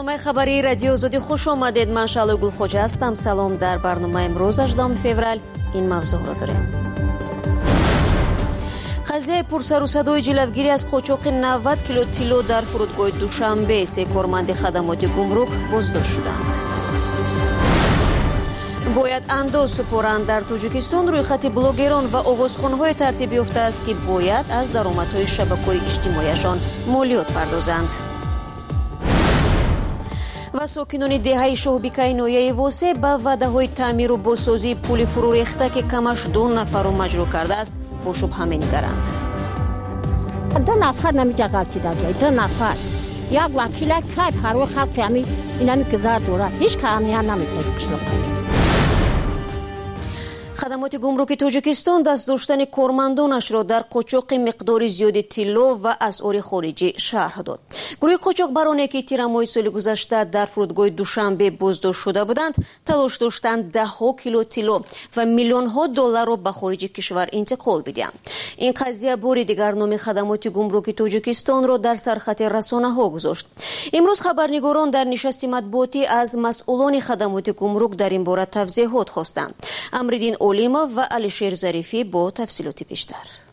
برنامه خبری رادیو آزادی خوش آمدید. من شعله گلخوجه هستم. سلام. در برنامه امروز 18 فوریه این موضوع را داریم. قضیه پرسر و صدای جلوگیری از قاچاق 90 کیلو طلا در فرودگاه دوشنبه. 3 کارمند خدمات گمرک بازداشت شدند. باید انداز سپارند. در تاجیکستان روی خط بلاگران و آوازخوان‌های ترتیب یافته است که باید از درآمدهای شبکه‌های اجتماعیشان مالیات پردازند. و ساکنان دهه شاهبیکای نویه واسه با وعده‌های تعمیر و بازسازی پل فرو ریخته که کمش 2 نفر را مجروح کرده است با شبهه می‌نگرند. 2 نفر نمی‌جا غلطی داشته. 2 نفر یک وکیل کرد هر وقت خلق همی اینا می‌گذار دوره هیچ کاری نمی‌کنه قشلوق. خدمات گمرک تاجیکستان دست داشتن کارمندانش را در قاچاق مقدار زیادی طلا و اسعار خارجی شرح داد. گروه قاچاقبرانی که تیر ماه سال گذشته در فرودگاه دوشنبه بازداشت شده بودند، تلاش داشتند 10 کیلو طلا و میلیون ها دلار را به خارج کشور انتقال بدهند. این قضیه بار دیگر نام خدمات گمرک تاجیکستان را در سرخط رسانه ها گذاشت. امروز خبرنگاران در نشست مطبوعاتی از مسئولان خدمات گمرک در این باره توضیحات خواستند. امرالدین اولیما و علیشیر ظریفی با تفصیلات بیشتر.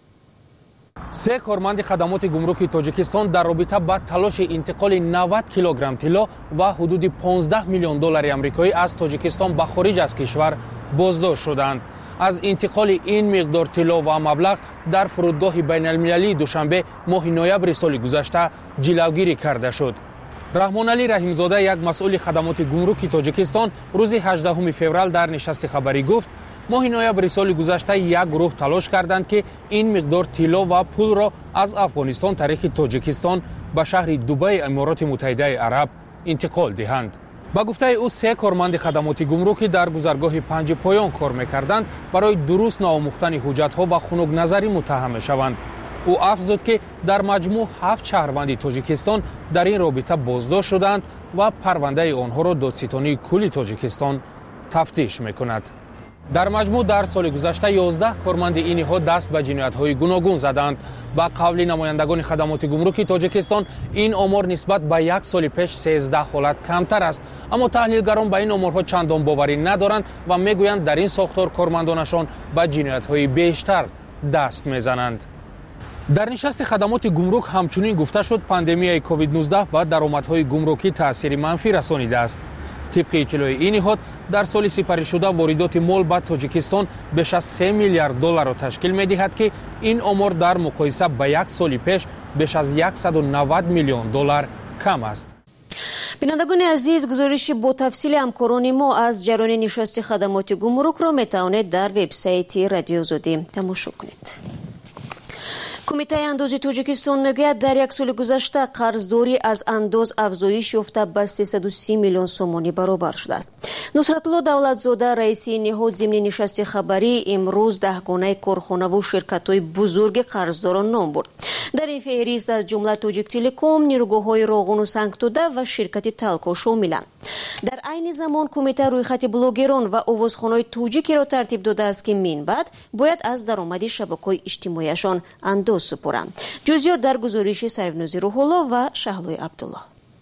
3 کارمند خدمات گمرک تاجیکستان در رابطه با تلاش انتقال 90 کیلوگرم طلا و حدود 15 میلیون دلار آمریکایی از تاجیکستان به خارج از کشور بازداشت شدند. از انتقال این مقدار طلا و مبلغ در فرودگاه بین المللی دوشنبه ماه نوامبر سال گذشته جلوگیری کرده شد. رحمان علی رحیمزاده، یک مسئول خدمات گمرک تاجیکستان، روز 18 فوریه در نشست خبری گفت ماه نوامبر سال گذشته یک گروه تلاش کردند که این مقدار طلا و پول را از افغانستان طریق تاجیکستان به شهر دبی امارات متحده عرب انتقال دهند. با گفته او 3 کارمند خدمات گمرکی در گذرگاه 5 پایان کار می‌کردند برای درست نامختن حجت‌ها و خنک نظری متهم شوند. او افزود که در مجموع 7 شهروند تاجیکستان در این رابطه بازداشت شدند و پرونده آنها را دادستانی کل تاجیکستان تفتیش می‌کند. در مجموع در سال گذشته 11 کارمند این نهاد دست به جنایت‌های گوناگون زدند. با قول نمایندگان خدمات گمرک تاجیکستان این آمار نسبت به 1 سال پیش 13 حالت کمتر است، اما تحلیلگران به این آمارها چندان باوری ندارند و میگویند در این ساختار کارمندانشان به جنایت‌های بیشتر دست میزنند. در نشست خدمات گمرک همچنین گفته شد پاندمی کووید 19 به درآمدهای گمرکی تأثیر منفی رسانیده است. طبق اطلاع این نهاد در سال سپری شده واردات مال به تاجیکستان بیش از 3 میلیارد دلار را تشکیل می‌دهد که این آمار در مقایسه با 1 سال پیش بیش از 190 میلیون دلار کم است. بینندگان عزیز، گزارش با تفصیل همکاران ما از جریان نشست خدمات گمرک را می‌توانید در وبسایت رادیو آزادی تماشا کنید. کمیته اندازی تاجیکستان میگوید در 1 سال گذشته قرضداری از انداز افزایش یافته به 330 میلیون سومانی برابر شده است. نصرتالله دولتزاده رئیس نهاد ضمن نشست خبری امروز 10 گونه کارخانه و شرکت‌های بزرگ قرضداران نام برد. در این فهرست از جمله تاجیک تلکوم، نیروگاه‌های راغون و سنگتوده و شرکت تلکو شاملند. در عین زمان کمیته روی خط بلاگران و آوازخوان‌های تاجیکی را ترتیب داده است که من بعد باید از درآمد شبکه‌های اجتماعیشان انداز سپارند. جزئیات در گزارش سروینازی روح‌الله و شهلوی عبدالله.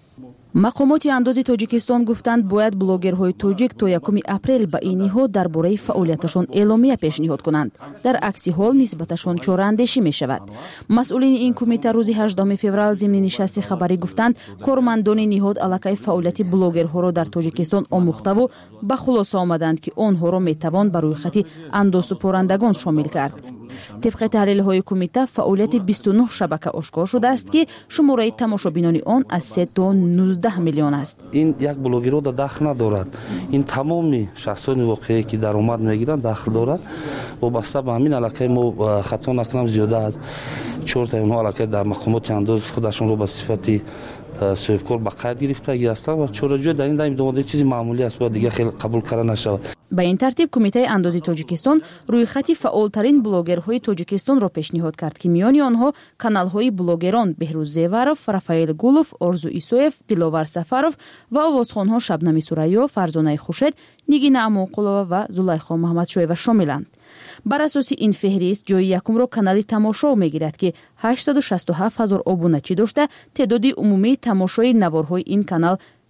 مقامات انداز تاجیکستان گفتند باید بلاگرهای تاجیک تا 1 اپریل به این نهاد درباره فعالیتشان اعلامیه پیشنهاد کنند. در عکس حال نسبتشان چاره‌اندیشی می شود. مسئولین این کمیته روز 18 فوریه ضمن نشست خبری گفتند کارمندان نهاد علاقه فعالیت بلاگرها را در تاجیکستان آموخته و به خلاصه آمدند که آنها را می توان بر روی خط انداز سپارندگان شامل کرد. طبق تحلیل‌های کمیته فعالیت 29 شبکه آشکار شده است که شماره تماشابینان آن از 3 تا 19 میلیون است. این یک بلاگر را دخل ندارد. این تمامی شخصان واقعی که درآمد میگیرند دخل دارد. وابسته به همین علاقه ما خطا نکنم زیاده است. 4 تا اونها علاقه در مقامات انداز خودشون رو به صفتی صاحبکار به قید گرفته هستند و چاره‌جویی در این دامده چیزی معمولی است و دیگه خیلی قبول کردن نشود. به این ترتیب کمیته اندازی تاجیکستان روی خط فعالترین بلاگرهای تاجیکستان را پیشنهاد کرد که میان آنها کانال‌های بلاگران بهروز زیوارов، رافائیل گولوف، آرزو ایسویف، دلوار سفرов و آوازخوان‌ها شبنم سورایو، فرزانه خوشید، نگین اموقلова و زلیخا محمدشویeva شاملند. بر اساس این فهرست جای یکم را کانال تماشا میگیرد که 867,000 ابونچی داشته. تعداد عمومی تماشای نوارهای این کانال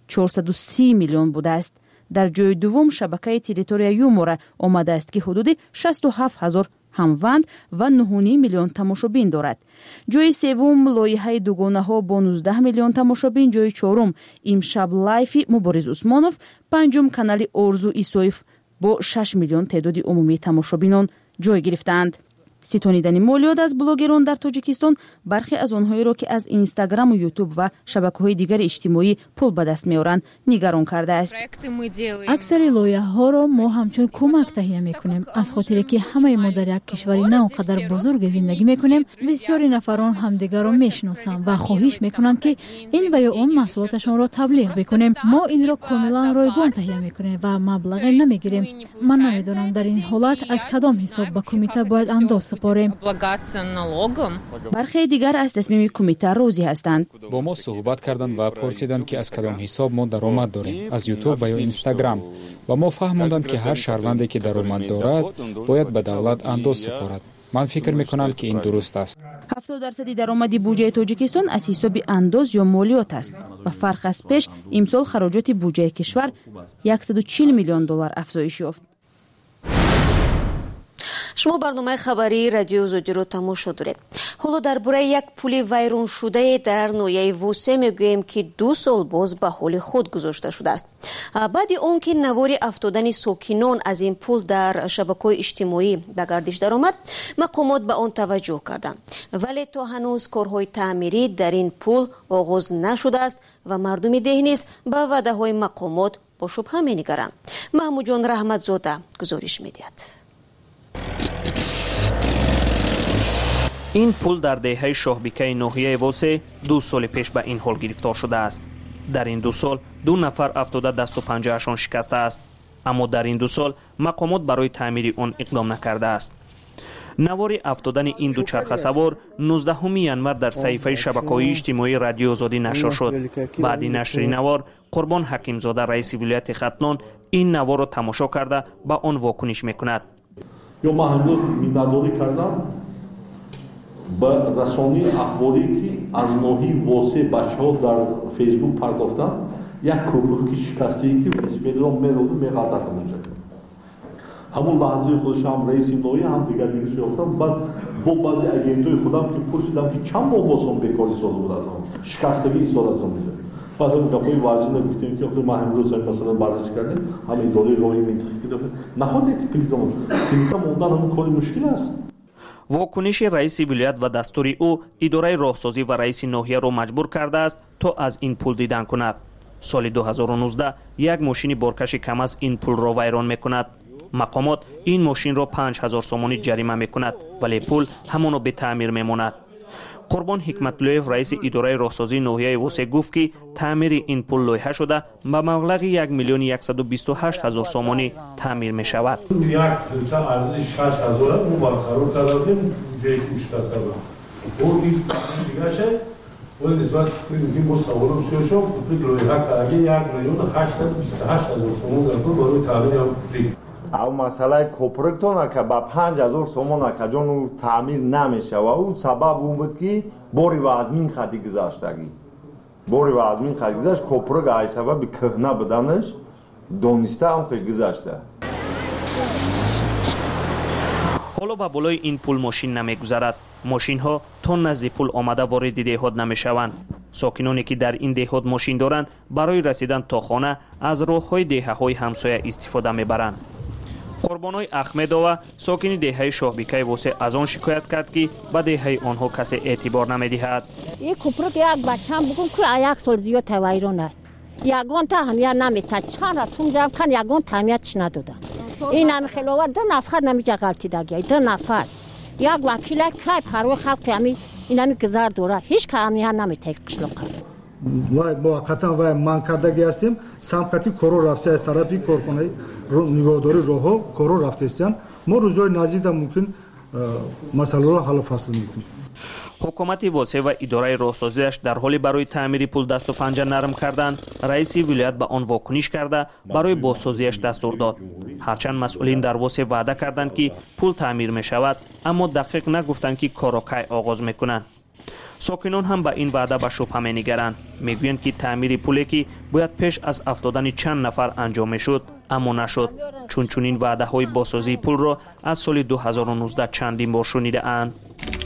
430 میلیون بوده است. در جای دوم شبکه تریتوریا یومورا آمده است که حدود 67000 هموند و 9.5 میلیون تماشابین دارد. جای سوم لایحه دوگانه ها با 19 میلیون تماشابین، جای چهارم امشب لایف مبارز عثمانوف، پنجم کانال ارزو ایسویف با 6 میلیون تعداد عمومی تماشابینان جای گرفتند. ستانیدن مالیات از بلاگران در تاجیکستان برخی از آنهایی را که از اینستاگرام و یوتیوب و شبکه‌های دیگر اجتماعی پول به دست می‌آورند نگران کرده است. اکثر لایحه‌ها را ما همچون کمک تهیه می‌کنیم، از خاطری که همه ما در یک کشوری نه آنقدر بزرگ زندگی می‌کنیم. بسیاری نفران همدیگر را می‌شناسند و خواهش می‌کنند که این و یا آن محصولاتشان را تبلیغ بکنیم. ما این را کاملا رایگان تهیه می‌کنیم و مبلغ نمی‌گیریم. من نمی‌دانم در این حالت از کدام حساب به کمیته باید انداز سپاریم. برخی دیگر از تصمیم کمیته راضی هستند. با ما صحبت کردند و پرسیدند که از کدام حساب ما درآمد داریم، از یوتیوب و یا اینستاگرام، و ما فهماندند که هر شهروندی که درآمد دارد باید به دولت انداز سپارد. من فکر میکنم که این درست است. 70% درآمد بودجه تاجیکستان از حساب انداز یا مالیات است و فرق از پیش امسال خراجات بودجه کشور 140 میلیون دلار افزایش یافت. شما برنامه خبری رادیو زودی رو تماشا دارید. حالا درباره یک پل ویران شده در ناحیه ووسه میگوییم که 2 سال باز به حال خود گذاشته شده است. بعد اون که نوار افتادن ساکنان از این پل در شبکه‌های اجتماعی به گردش درآمد، مقامات به آن توجه کردند، ولی تا هنوز کارهای تعمیری در این پل آغاز نشده است و مردم ده نیز به وعده‌های مقامات با شبهه می‌نگرند. محمود جان رحمتزاده گزارش می‌دهد. این پل در دهه شاهبیکه ناحیه ووسه 2 سال پیش به این حال گرفتار شده است. در این 2 سال 2 نفر افتاده دست و پنجه‌شان شکسته است، اما در این 2 سال مقامات برای تعمیر آن اقدام نکرده است. نوار افتادن این دوچرخه سوار 19 ینور در صحیفه شبکه‌های اجتماعی رادیو آزادی نشر شد. بعد نشر نوار، قربان حکیمزاده رئیس ولایت ختلان این نوار را تماشا کرده به آن واکنش میکند. من امروز می‌داری کردم با رسانه اخباری که از ناحیه ووسه بچه‌ها در فیسبوک پرداختن یک کوپر که شکستگی که بسم می‌غلطه اونجا. همون لحظه خودش هم رئیس ناحیه هم دیگر گفتم، بعد با بعضی اجندای خودم که پرسیدم که چند ماه بازم بیکاری سال بود از هم شکستگی ایستاد از هم میشه. بعد هم گفتم واژن گفتیم که ما امروز مثلا بررسی کردیم همین دوره روی منطقی که داره نهایت کلیدم موندن همون کلی مشکل است. واکنش رئیس ولایت و دستور او اداره راهسازی و رئیس ناحیه را مجبور کرده است تا از این پل دیدن کند. سال 2019 یک ماشین بارکش کم از این پل را ویران میکند. مقامات این ماشین را 5000 سومانی جریمه میکند، ولی پل همانو به تعمیر میماند. قربان حکمتلویف رئیس اداره راهسازی ناحیه ووسه گفت که تعمیر این پل لایحه شده به مبلغ 1,128,000 سومانی تعمیر می شود. یک تا ارزش 6,000 مو برقرار کردیم جایی که شکسته بود. او این دیگه شه اون نسبت میگیم با سوالم شو کپلیت لایحه کردیم 1,828,000 سومون در برای تعمیر پل. او مسئله کوپرکتونه که با 5,000 سومون که جان تعمیر نمیشه و او سبب اون بود که باری و ازمین خطی گذاشتگی. باری و ازمین خطی گذاشت کوپرک ای سبب کهنه بدنش دانسته هم خیلی گذاشته. حالا با بالای این پل ماشین نمیگذرد. ماشین ها تا نزد پل آمده وارد دهات نمیشوند. ساکنانی که در این دهات ماشین دارند برای رسیدن تا خانه از راههای دهه‌های همسایه استفاده میبرند. قربانای احمدآوا ساکن دهه شاهبیکه ووسه از آن شکایت کرد که به دهه آنها کسی اعتبار نمیدهد. این کوپرک یک بچه‌م بگم که یک سال زیاد ویران است. یگان تا همیشه نمی‌تونه چند رفتم جمع کن یگان تعمیرش ندادن. این هم خلاوت 2 نفر نمی‌جا غلطی داگی 2 نفر. یک وکیل که پرو خلق همی اینمی گذار دوره هیچ کامی نمی‌تونه قشلق و موقتا و من کردگی هستیم سمتی کورو رفته از طرفی کارخانه نگهداری راهو کورو رفته هستن ما روزای نزدیک ممکن مسئله را حل فصل میکنیم. حکومت ووسه و اداره راهسازیش در حال برای تعمیر پل دست و پنجه نرم کردند. رئیس ولایت به آن واکنش کرده برای بازسازیش دستور داد. هرچند مسئولین در ووسه وعده کردند که پل تعمیر می شود، اما دقیق نگفتند که کار را کی آغاز میکنند. ساکنان هم به این وعده به شبهه می‌نگرند. میگویند که تعمیر پلی که باید پیش از افتادن چند نفر انجام میشد اما نشد، چون این وعده های بازسازی پل را از سال 2019 چندین بار شنیده اند.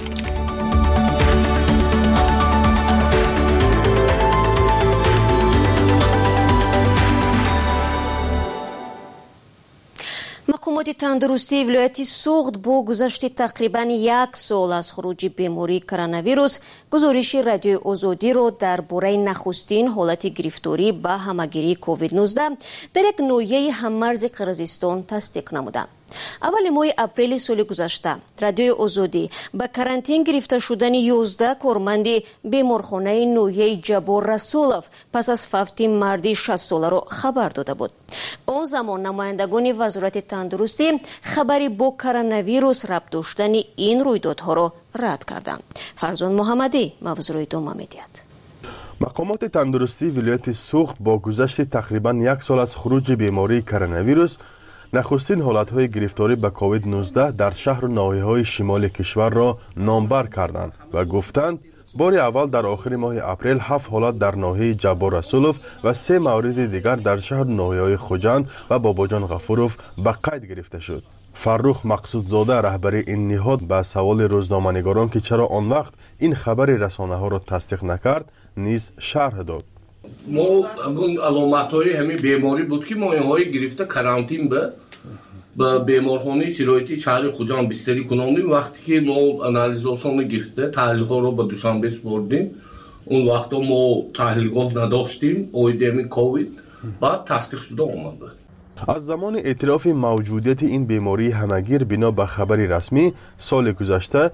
مقامات تندرستی ولایت سوخت با گذشت تقریباً 1 سال از خروج بیماری کرونا گزارش رادیو آزادی را درباره نخستین حالت گرفتاری به همهگیری کووید 19 در یک ناحیه هممرز قرقیزستان تصدیق نمودند. اول ماه اپریل سال گذشته رادیو آزادی به کرانتین گرفته شدن 11 کارمند بیمارخانه ناحیه جبار رسولوف پس از فوت مردی 60 ساله را خبر داده بود. آن زمان نمایندگان وزارت تندرستی خبری با کرونا ویروس ربط داشتن این رویدادها را رد کردند. فرزان محمدی موضوع را ادامه می‌دهد. مقامات تندرستی ولایت سوخت با گذشت تقریباً 1 سال از خروج بیماری کرونا ویروس نخستین حالتهای گرفتاری به کووید 19 در شهر و ناحیه‌های شمال کشور را نامبر کردند و گفتند بار اول در آخر ماه اپریل 7 حالت در ناحیه جبار رسولوف و 3 مورد دیگر در شهر و ناحیه‌های خوجند و باباجان غفوروف به قید گرفته شد. فرخ مقصودزاده رهبری این نهاد به سوال روزنامه‌نگاران که چرا آن وقت این خبر رسانه‌ها را تصدیق نکرد نیز شرح داد. ما علامت‌های همین بیماری بود که مایه‌های گرفته کرانتین به بیمارخانه سرایتی شهر خوجند بستری کناندیم. وقتی که ما انالیزاسیون گرفته تحلیل‌ها رو به دوشنبه سپردیم، اون وقتا ما تحلیلگاه نداشتیم اویدمی کووید، بعد تصدیق شده آمده. از زمان اعتراف موجودیت این بیماری همگیر بنا به خبر رسمی سال گذشته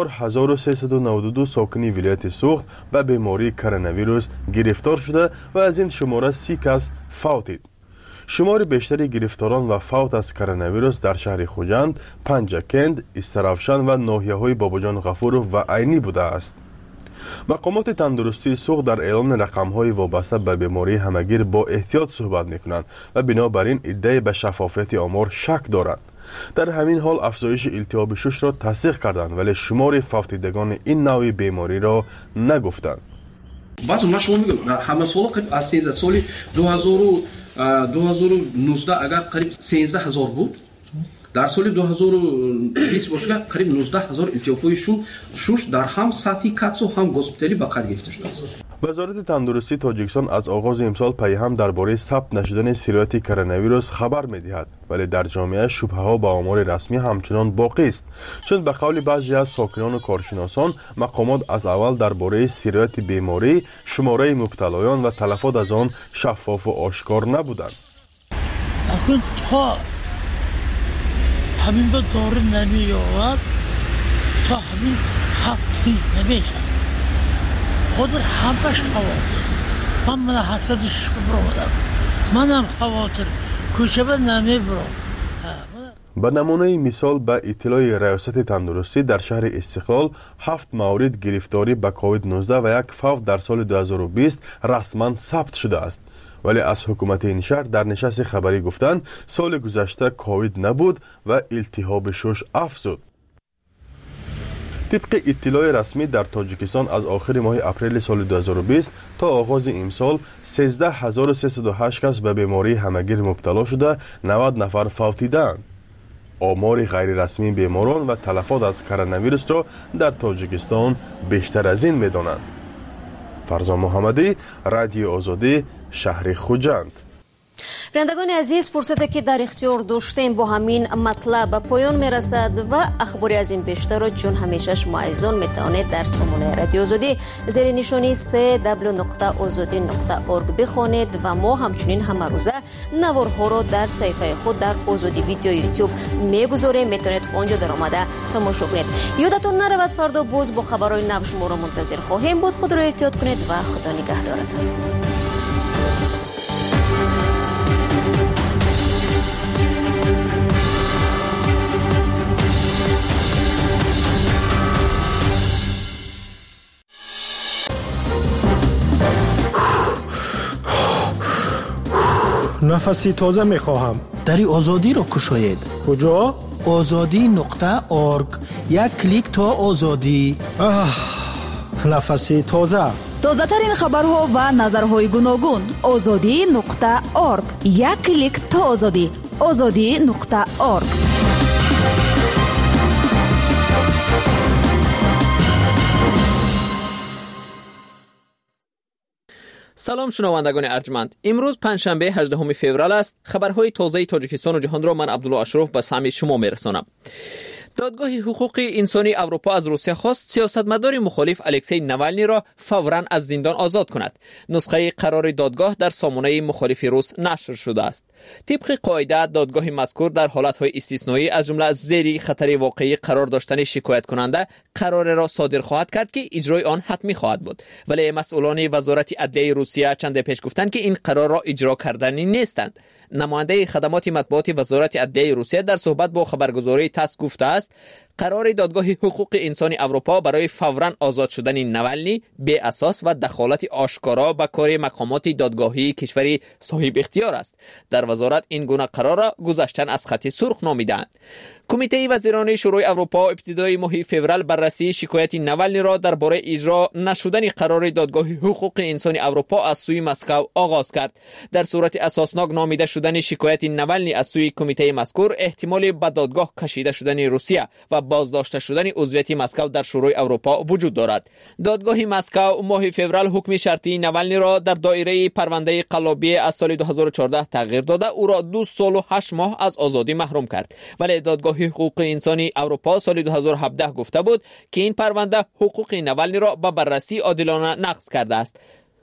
4392 ساکنی ولایت سوخت به بیماری کرونا ویروس گرفتار شده و از این شماره 30 کس فوتید. شمار بیشتری گرفتاران و فوت از کرونا ویروس در شهر خوجند، پنجکند، استرافشان و ناحیه‌های باباجان غفورов و عینی بوده است. مقامات تندرستی سوخت در اعلان رقم‌های وابسته به بیماری همگیر با احتیاط صحبت می‌کنند و بنابراین ادعای به شفافیت آمار شک دارند. در همین حال افزایش التهاب شش را تصدیق کردند ولی شمار فوتیدگان این نوع بیماری را نگفتند. بعد من شما میگم همه سال قریب از 13 سال 2019 اگر قریب 13000 بود، در سال 2020 باشه قریب 19000 التهاب‌های شش در هم سطحی کاتس و هم هسپتالی به کار گرفته شده است. وزارت تندرستی تاجیکستان از آغاز امسال پی هم درباره ثبت نشدن سرایت کرونا ویروس خبر می‌دهد ولی در جامعه شبهه‌ها به آمار رسمی همچنان باقی است، چون به قول بعضی از ساکنان و کارشناسان مقامات از اول درباره سرایت بیماری، شماره مبتلایان و تلفات از آن شفاف و آشکار نبودند. همین به داره نمیاد تا همین خفتی نمیشه خود همش خواهد من حسدش برادم منم خواهد کوچه به نمیبرم. به نمونه مثال به اطلاع ریاست تندرستی در شهر استقلال 7 مورد گرفتاری به کووید 19 و 1 فوت در سال 2020 رسما ثبت شده است. ولی از حکومت این شهر در نشست خبری گفتند سال گذشته کووید نبود و التهاب شش افزود. طبق اطلاع رسمی در تاجیکستان از آخر ماه اپریل سال 2020 تا آغاز امسال 13308 کس به بیماری همگیر مبتلا شده 90 نفر فوتیدند. آمار غیر رسمی بیماران و تلفات از کرونا ویروس را در تاجیکستان بیشتر از این می‌دانند. فرزان محمدی، رادیو آزادی، شهر خوجند. بینندگان عزیز، فرصتی که در اختیار داشتیم با همین مطلب به پایان میرسد و اخباری از این بیشتر را چون همیشه شما عزیزان میتوانید در سامانه رادیو آزادی زیر نشانی www.azadi.org بخوانید و ما همچنین همه روزه نوارها را در صفحه خود در آزادی ویدیو یوتیوب میگذاریم، میتونید آنجا در آمده تماشا کنید. یادتون نرود فردا باز با خبرهای نو شما را منتظر خواهیم بود. خود را احتیاط کنید و خدا نگهدارتان. نفسی تازه میخواهم. دری آزادی را کشایید. کجا؟ azadi.org. یک کلیک تا آزادی. нафаси тоза. тозатарин хабарҳо ва назарҳои гуногун. озодӣ.орг. як клик то озодӣ. озодӣ.орг. سلام شنوندگان ارجمند. امروز پنجشنبه 18 فوریه است. خبرهای تازه تاجیکستان و جهان را من عبدالله اشرف به سمع شما میرسانم. دادگاه حقوق انسانی اروپا از روسیه خواست سیاستمدار مخالف الکسی نوالنی را فوراً از زندان آزاد کند. نسخه قرار دادگاه در سامانه مخالف روس نشر شده است. طبق قاعده دادگاه مذکور در حالتهای استثنایی از جمله زیر خطر واقعی قرار داشتن شکایت کننده قرار را صادر خواهد کرد که اجرای آن حتمی خواهد بود. ولی مسئولان وزارت عدلیه روسیه چند پیش گفتند که این قرار را اجرا کردنی نیستند. نماینده خدمات مطبوعاتی وزارت عدلیه روسیه در صحبت با خبرگزاری تاس گفته است قرار دادگاه حقوق انسانی اروپا برای فوراً آزاد شدن نوالنی بی اساس و دخالت آشکارا به کار مقامات دادگاهی کشوری صاحب اختیار است. در وزارت این گونه قرار را گذشتن از خط سرخ نامیدند. کمیته وزیران شورای اروپا ابتدای ماه فوریه بررسی شکایت نوالنی را درباره اجرا نشدن قرار دادگاه حقوق انسانی اروپا از سوی مسکو آغاز کرد. در صورت اساسناک نامیده شدن شکایت نوالنی از سوی کمیته مذکور احتمال به دادگاه کشیده شدن روسیه و بازداشته شدن عضویت مسکو در شورای اروپا وجود دارد. دادگاه مسکو ماه فوریه حکم شرطی نوالنی را در دایره پرونده قلابی از سال 2014 تغییر داده او را 2 سال و 8 ماه از آزادی محروم کرد. ولی دادگاه حقوق انسانی اروپا سال 2017 گفته بود که این پرونده حقوق نوالنی را به بررسی عادلانه نقض کرده است.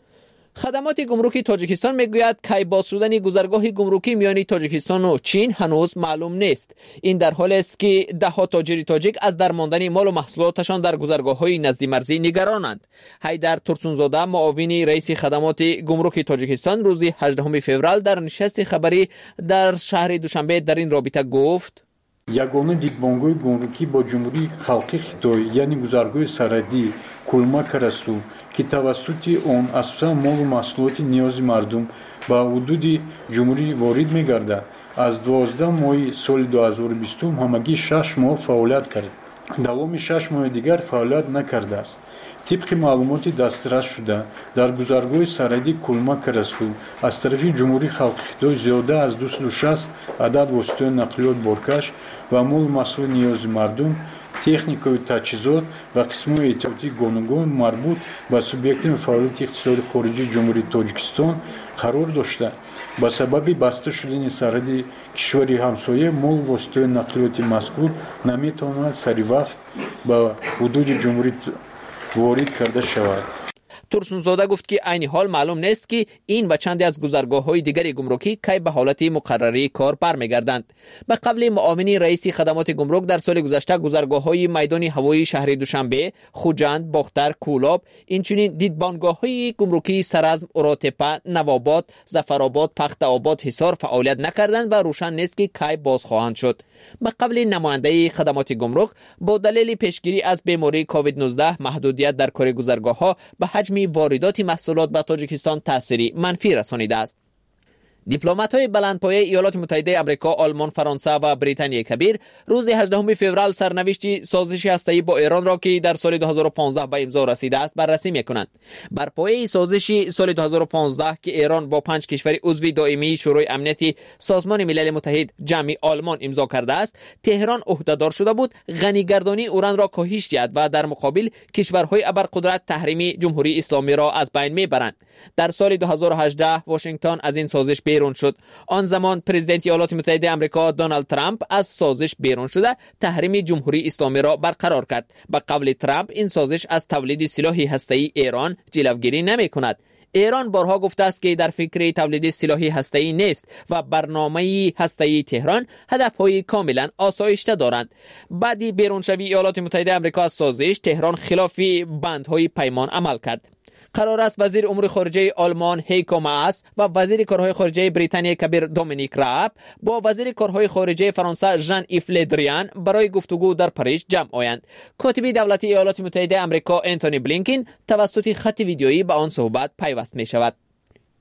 خدمات گمرکی تاجیکستان میگوید کی باز شدن گذرگاه گمرکی میان تاجیکستان و چین هنوز معلوم نیست. این در حالی است که ده‌ها تاجر تاجیک از درماندن مال و محصولاتشان در گذرگاه‌های نزد مرزی نگرانند. حیدر ترسونزاده معاون رئیس خدمات گمرک تاجیکستان روز 18 فوریه در نشست خبری در شهر دوشنبه در این رابطه گفت: ягона дидбонгоҳи гумрукӣ бо ҷумҳурии халқи хитой яъне гузаргоҳи сарҳадӣ кулмак расул ки тавассути он асосан молу маҳсулоти ниёзи мардум ба ҳудуди ҷумҳурӣ ворид мегардад аз 12 моҳи соли 2020 ҳамагӣ 6 моҳ фаъолият кард. давоми 6 моҳи дигар фаъолият накардааст. طبق معلومات دسترس شده در گذرگاه سرحدی کلمک رسول از طرف جمهوری خلق خیتای زیاده از 260 عدد واسطه نقلیات بارکش و مول مسئول نیاز مردم تکنیک و تجهیزات و قسم‌های احتیاطی گوناگون مربوط به سوبیکت فعالیت اقتصادی خارجی جمهوری تاجیکستان قرار داشته. با سبب بسته شدن سرحدی کشوری همسایه مول واسطه نقلیات مذکور نمیتواند سری وقت به حدود جمهوری وارد کرده شود. ترسونزاده گفت که عین حال معلوم نیست که این و چندی از گذرگاه‌های دیگر گمرکی کی به حالت مقرری کار برمیگردند. به قول معاون رئیس خدمات گمرک در سال گذشته گذرگاه‌های میدان هوایی شهر دوشنبه، خوجند، باختر، کولاب، اینچنین دیدبانگاه‌های گمرکی سرزم، اوراتپه، نواباد، ظفرآباد، پخت‌آباد، حصار فعالیت نکردند و روشن نیست که کی باز خواهند شد. به قول نماینده خدمات گمرک با دلیل پیشگیری از بیماری کووید 19 محدودیت در کار گذرگاه‌ها به حجم واردات محصولات به تاجیکستان تأثیری منفی رسانیده است. دیپلمات‌های بلندپایه ایالات متحده آمریکا، آلمان، فرانسه و بریتانیای کبیر روز 18 فوریه سرنوشت سازش هسته‌ای با ایران را که در سال 2015 به امضا رسیده است بررسی می‌کنند. بر پایه سازش سال 2015 که ایران با 5 کشور عضو دائمی شورای امنیت سازمان ملل متحد جمعی آلمان امضا کرده است، تهران عهده‌دار شده بود غنی‌گردانی اوران را کاهش دهد و در مقابل کشورهای ابرقدرت تحریم جمهوری اسلامی را از بین می‌برند. در سال 2018 واشنگتن از این سازش بیرون شد. آن زمان پرزیدنت ایالات متحده آمریکا دونالد ترامپ از سازش بیرون شده تحریم جمهوری اسلامی را برقرار کرد. به قول ترامپ این سازش از تولید سلاح هسته‌ای ایران جلوگیری نمی‌کند. ایران بارها گفته است که در فکر تولید سلاح هسته‌ای نیست و برنامه هسته‌ای تهران هدف‌های کاملا آسایشته دارند. بعد بیرونشوی ایالات متحده آمریکا از سازش، تهران خلاف بندهای پیمان عمل کرد. قرار است وزیر امور خارجه آلمان هیکو ماس و وزیر کارهای خارجه بریتانیای کبیر دومینیک راب با وزیر کارهای خارجه فرانسه ژان ایف لدریان برای گفتگو در پاریس جمع آیند. کاتب دولتی ایالات متحده آمریکا انتونی بلینکن توسط خط ویدیویی به آن صحبت پیوست می شود.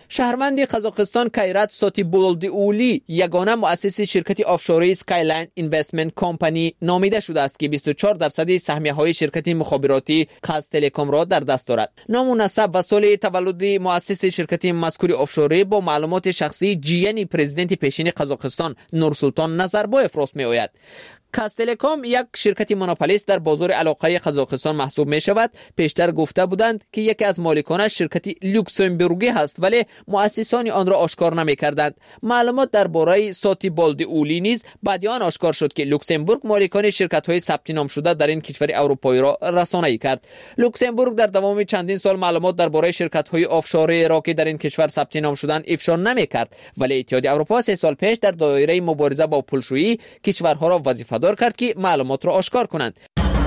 شهروند قزاقستان کایرات ساتیبولدیولی یگانه مؤسس شرکت آفشوری اسکایلاین اینوستمنت کمپانی نامیده شده است که 24% سهمیه‌های شرکت مخابراتی قزتلکام را در دست دارد. نام و نسب و سال تولد مؤسس شرکت مذکور آفشوری با معلومات شخصی جیانی پرزیدنت پیشین قزاقستان نورسلطان نظربایف راست می‌آید. قزتلکام یک شرکت مونوپولیست در بازار علاقه قزاقستان محسوب می شود. پیشتر گفته بودند که یکی از مالکانش شرکت لوکسمبورگی است ولی مؤسسان آن را آشکار نمی کردند. معلومات درباره ساتیبولدیولی نیز بعد آن آشکار شد که لوکسمبورگ مالکان شرکت های ثبت نام شده در این کشور اروپایی را رسانه‌ای کرد. لوکسمبورگ در دوام چندین سال معلومات درباره شرکت های آفشوری را که در این کشور ثبت نام شدند افشا نمی کرد، ولی اتحادیه اروپا 3 سال پیش در دایره مبارزه با پولشویی کشورها را وظیفه دار کرد که معلومات را آشکار کنند.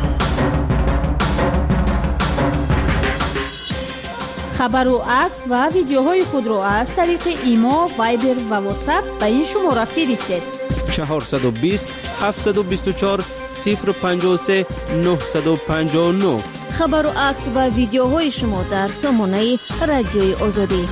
خبر و عکس و ویدیوهای خود را از طریق ایما، وایبر و واتساپ به این شماره فرستید: 420 724 053 959. خبر و عکس و ویدیوهای شما در سامانه رادیوی آزادی.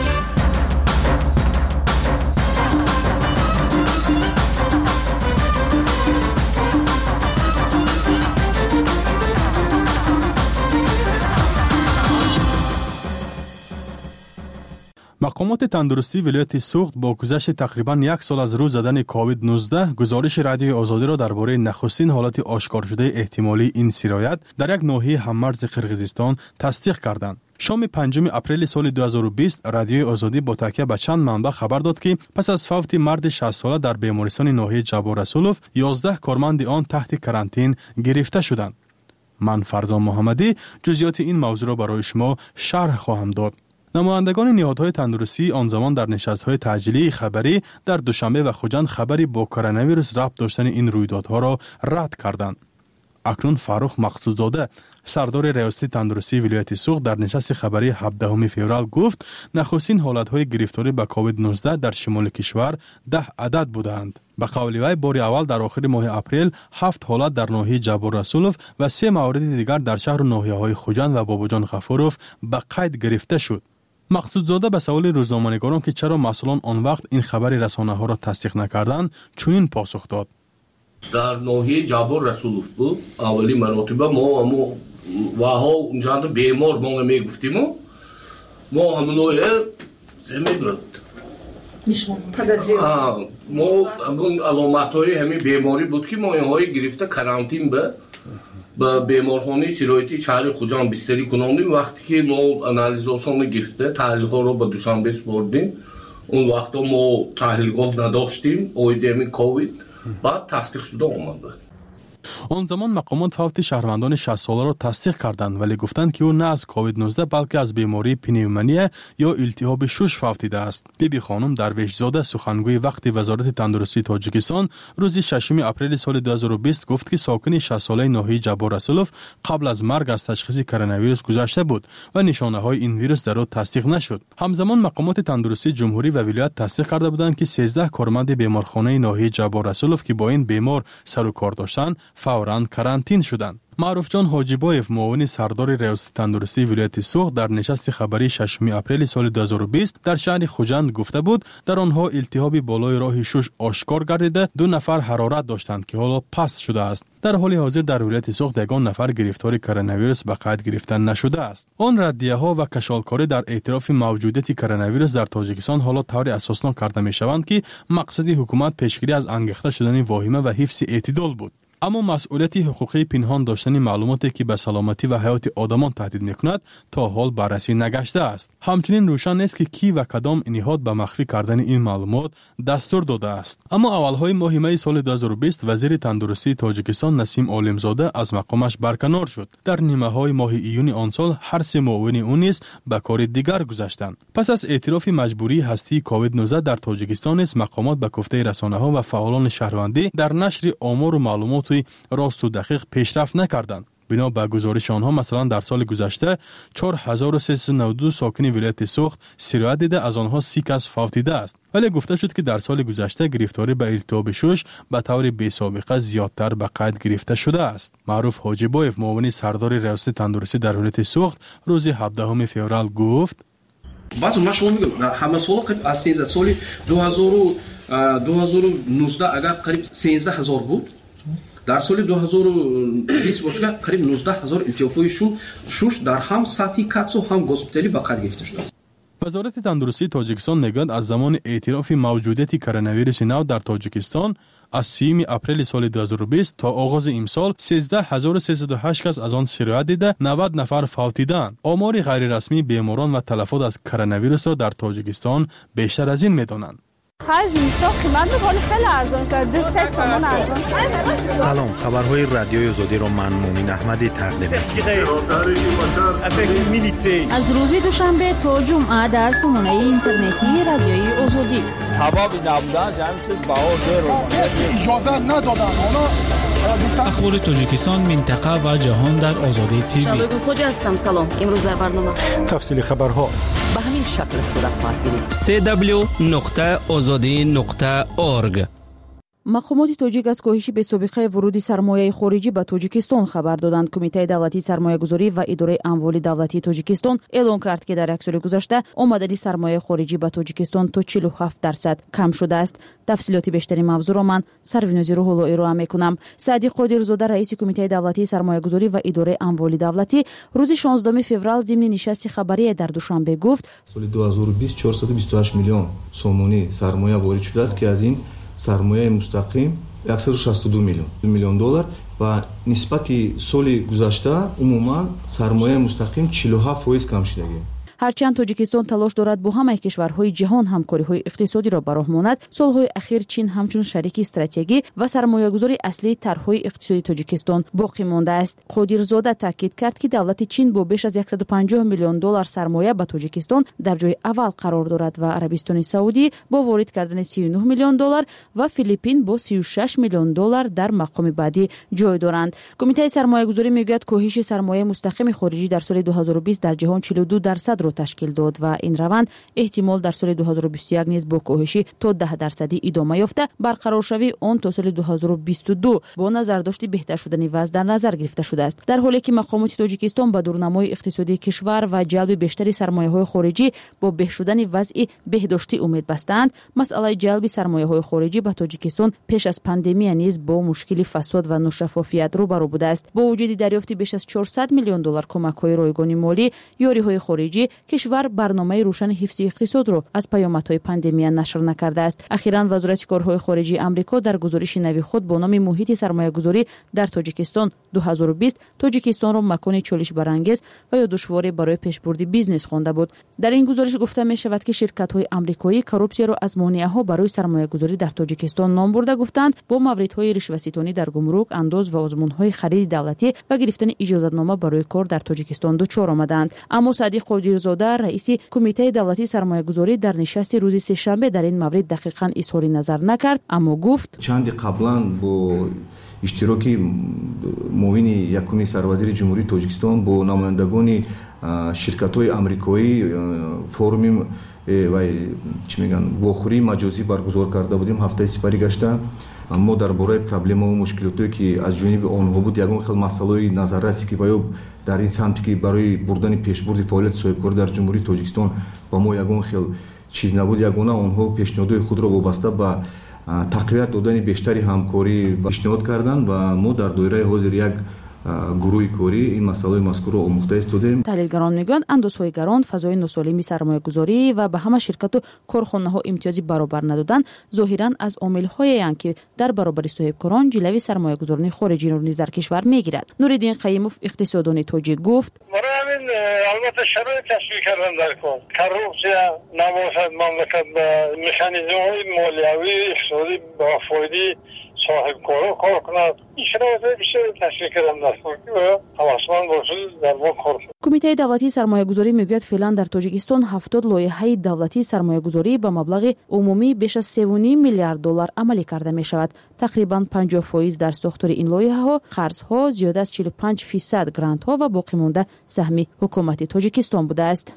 مقامات تندرستی ولایت سوخت با گذشت تقریباً 1 سال از روز زدن کووید 19 گزارش رادیوی آزادی را درباره نخستین حالت آشکار شده احتمالی این سرایت در یک ناحیه هممرز قرقیزستان تصدیق کردند. شام 5 اپریل سال 2020 رادیوی آزادی با تکیه به چند منبع خبر داد که پس از فوت مرد 60 ساله در بیمارستان ناحیه جبار رسولوف 11 کارمند آن تحت کرانتین گرفته شدند. من فرزان محمدی جزئیات این موضوع را برای شما شرح خواهم داد. نمایندگان نهادهای تندرستی آن زمان در نشست‌های تعجیلی خبری در دوشنبه و خوجند خبری با کرونا ویروس ربط داشتن این رویدادها را رد کردند. اکنون فاروق مقصودزاده سردار ریاستی تندرستی ولایت سوخت در نشست خبری 17 فوریه گفت نخستین حالت‌های گرفتاری به کووید 19 در شمال کشور 10 عدد بودند. به قول وی بار اول در آخر ماه اپریل 7 حالت در ناحیه جبار رسولوف و 3 مورد دیگر در شهر و ناحیه‌های خوجند و باباجان غفوروف به قید گرفته شد. مقصودزاده به سوال روزنامه‌نگاران که چرا مسئولان آن وقت این خبر رسانه‌ها را تصدیق نکردند چنین پاسخ داد: در ناحیه جبار رسولوف بود اولی مراتبه ما ها اونجا بیمار ما میگفتیم ما همون نوعه میگرد ما همون علامت‌های همین بیماری بود که ما اینهای گرفته کرانتین به بیمارخانه سرایتی شهر خوجند بستری کناندیم. وقتی که ما انالیزاسیون گرفته تحلیل‌ها رو به دوشنبه سپردیم، اون وقتا ما تحلیلگاه نداشتیم اویدمی کووید بعد تصدیق شده آمده. آن زمان مقامات فوت شهروندان 60 ساله را تصدیق کردند ولی گفتند که او نه از کووید 19 بلکه از بیماری پنیومونیا یا التهاب شش فوتیده است. بیبی خانم درویش زاده سخنگوی وقت وزارت تندرستی تاجیکستان روز 6 اپریل سال 2020 گفت که ساکن 60 ساله ناحیه جبار رسولوف قبل از مرگ از تشخیص کرونا ویروس گذشته بود و نشانه های این ویروس در او تصدیق نشد. همزمان مقامات تندرستی جمهوری و ولایت تصدیق کرده بودند که 13 کارمند بیمارخانه ناحیه جبار رسولوف که با این بیمار سر و کار داشتند فوراً کرانتین شدند. معروف جان حاجیبایف معاون سردار ریاست تندرستی ولایت سوخت در نشست خبری 6 اپریل سال 2020 در شهر خوجند گفته بود در آنها التهاب بالای راه شش آشکار گردیده 2 نفر حرارت داشتند که حالا پست شده است. در حال حاضر در ولایت سوخت یگان نفر گرفتار کرونا ویروس به قید گرفتن نشده است. آن ردیه ها و کشالکاری در اعتراف موجودیت کرونا ویروس در تاجیکستان حالا طور اساسناک کرده می شوند که مقصد حکومت پیشگیری از انگیخته شدن واهمه و حفظ اعتدال بود. اما مسئولیت حقوقی پنهان داشتن معلوماتی که به سلامتی و حیات آدمان تهدید میکند تا حال بررسی نگشته است. همچنین روشن نیست که کی و کدام نهاد به مخفی کردن این معلومات دستور داده است. اما اولهای ماه می سال 2020 وزیر تندرستی تاجیکستان نسیم عالمزاده از مقامش برکنار شد. در نیمه های ماه ایون آن سال هر 3 معاون او نیز به کار دیگر گذشتند. پس از اعتراف مجبوری هستی کووید 19 در تاجیکستان نیز مقامات به گفته رسانه‌ها و فعالان شهروندی در نشر آمار و معلومات راست و دقیق پیشرفت نکردند. بنا به گزارش آنها مثلا در سال گذشته 4392 ساکن ولایت سوخت سرایت دیده، از آنها 30 کس فوتیده است. ولی گفته شد که در سال گذشته گرفتاری به التهاب شش به طور بی سابقه زیادتر به قید گرفته شده است. معروف حاجیبایف معاون سردار ریاست تندرستی در ولایت سوخت روز 17 فوریه گفت: بعد من شما میگم همه سال قریب از 13 سال 2019 اگر قریب 13000 بود، در سال 2020 باشه قریب 19000 التیاپیشون شش در هم سطحی کاتسو هم گوسپیتالی به کار گرفته شده. وزارت تندرستی تاجیکستان میگوید از زمان اعتراف موجودیت کرونا ویروس نو در تاجیکستان از 30 اپریل سال 2020 تا آغاز امسال 13308 کس از آن سرایت دیده 90 نفر فوتیدند. آمار غیر رسمی بیماران و تلفات از کرونا ویروس را در تاجیکستان بیشتر از این میدانند. خرج اینستا قیمت می‌کنه خیلی ارزان شده 3 تومان ارزان شده. سلام، خبرهای رادیوی آزادی را من مومن احمدی تقدیم می‌کنم. از روز دوشنبه تا جمعه در سامانه اینترنتی رادیوی آزادی. حباب نبودن همین چیز باور اجازه ندادن. اخبار تاجیکستان، منطقه و جهان در آزادی تیوی. شبگون خوج هستم. سلام. امروز در برنامه تفصیل خبرها به همین شکل صورت خواهد گرفت. www.azadi.org. مقامات تاجیک از کاهش بی‌سابقه ورود سرمایه خارجی به تاجیکستان خبر دادند. کمیته دولتی سرمایه‌گذاری و اداره اموال دولتی تاجیکستان اعلام کرد که در یک سال گذشته آمدنی سرمایه خارجی به تاجیکستان تا 47% کم شده است. تفصیلات بیشتری موضوع را من سروینازی روح‌الله ارائه می‌کنم. سعدی قادرزاده رئیس کمیته دولتی سرمایه‌گذاری و اداره اموال دولتی روز 16 فوریه ضمن نشست خبری در دوشنبه گفت سال 2020 428 میلیون سومونی سرمایه وارد شده است که از این سرمایه مستقیم 162 میلیون دلار و نسبت سال گذشته عموما سرمایه مستقیم 47% کم شده. هرچند تاجیکستان تلاش دارد با همه کشورهای جهان همکاری‌های اقتصادی را به راه ماند، سالهای اخیر چین همچون شریک استراتژیکی و سرمایه‌گذاری اصلی طرح‌های اقتصادی تاجیکستان باقی مانده است. قادرزاده تاکید کرد که دولت چین با بیش از 150 میلیون دلار سرمایه به تاجیکستان در جای اول قرار دارد و عربستان سعودی با وارد کردن 39 میلیون دلار و فیلیپین با 36 میلیون دلار در مقام بعدی جای دارند. کمیته سرمایه‌گذاری میگوید کاهش سرمایه مستقیم خارجی در سال 2020 در جهان 42% تشکیل داد و این روند احتمال در سال 2021 نیز با کاهشی تا 10% ادامه یافته برقرار شوی آن تا سال 2022 با نظر داشت بهتر شدن وضع در نظر گرفته شده است. در حالی که مقامات تاجیکستان به دورنمای اقتصادی کشور و جلب بیشتری سرمایه‌های خارجی با بهبود شدن وضع بهداشتی امید بستند، مسئله جلب سرمایه‌های خارجی به تاجیکستان پیش از پاندمی نیز با مشکل فساد و ناشفافیت روبرو بوده است. با وجود دریافت بیش از 400 میلیون دلار کمک‌های رایگان مالی، یاری‌های خارجی، کشور برنامه روشن حفظ اقتصاد را از پیامدهای پاندمی نشر نکرده است. اخیراً وزارت کارهای خارجی آمریکا در گزارش نوی خود با نام محیط سرمایه‌گذاری در تاجیکستان 2020 تاجیکستان را مکان چالش برانگیز و یا دشواری برای پیشبرد بیزنس خوانده بود. در این گزارش گفته می شود که شرکت‌های آمریکایی کورپسیا را از مانع‌ها برای سرمایه‌گذاری در تاجیکستان نام برده گفتند با موردهای رشوه‌ستانی در گمرک، انداز و آزمون‌های خرید دولتی و گرفتن اجازه‌نامه برای کار در تاجیکستان دچار آمدند. اما صادق قادرزاده رئیس کمیته دولتی سرمایه‌گذاری در نشست روز سه‌شنبه در این مورد دقیقاً اظهار نظر نکرد، اما گفت چند قبلا با اشتراک معاون یکم سروازیر جمهوری تاجیکستان با نمایندگان شرکت‌های آمریکایی فورум و چی میگن واخوری مجازی برگزار کرده بودیم. هفته سپری گشته اما درباره پرابلم و مشکلاتی که از جانب آنها بود یگان خیلی مسائل نظررسی که باید در این سمت که برای بردن پیشبرد فعالیت صاحبکاری در جمهوری تاجیکستان با ما یگان خیلی چیز نبود. یگانه آنها پیشنهادهای خود را وابسته به تقویت دادن بیشتری همکاری پیشنهاد کردند و ما در دایره حاضر یک گروهی کاری این مسئله مذکور را آموخته ایستادیم. تحلیلگران میگن اندازهای گران، فضای ناسالمی سرمایه‌گذاری و به همه شرکت و کارخانه‌ها امتیازی برابر ندادن ظاهراً از عامل‌هایی هستند که در برابر صاحبکاران جلوی سرمایه‌گذاری خارجی را نیز در کشور میگیرد. نوردین قیوموف اقتصاددان تاجیک گفت همین البته شرایط تشویق کردن در کار کورپسیا نباشد مملکت به مکانیزم‌های مالیوی اقتصادی با فایده صاحبکاران کار کند. این شرایط بیشتر تشویق کردن در کار و حواسمند باشید در واقع کار. کمیته دولتی سرمایه‌گذاری میگوید فعلا در تاجیکستان 70 لایحه دولتی سرمایه‌گذاری با مبلغ عمومی بیش از 3.5 میلیارد دلار عملی کرده می شود. تقریباً 50% در ساختار این لایحه‌ها قرض‌ها، زیاده از 45% گرانت‌ها و باقی مانده سهم حکومت تاجیکستان بوده است.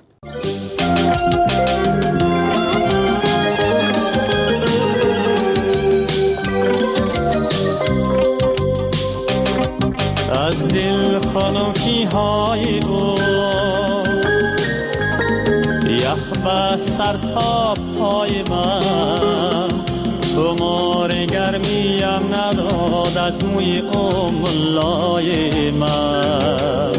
از دل خنکی های او یخ به سر تا پای من خمار گرمیم نداد از موی لای من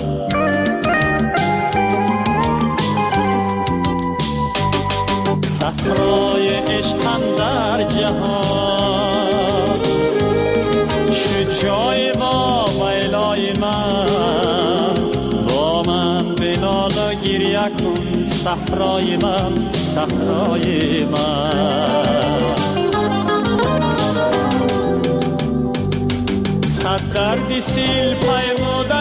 صحرای عشقم در جهان شد جای با ویلای من با من بنال و گریه کن صحرای من صحرای من صد دردی سیل پیموده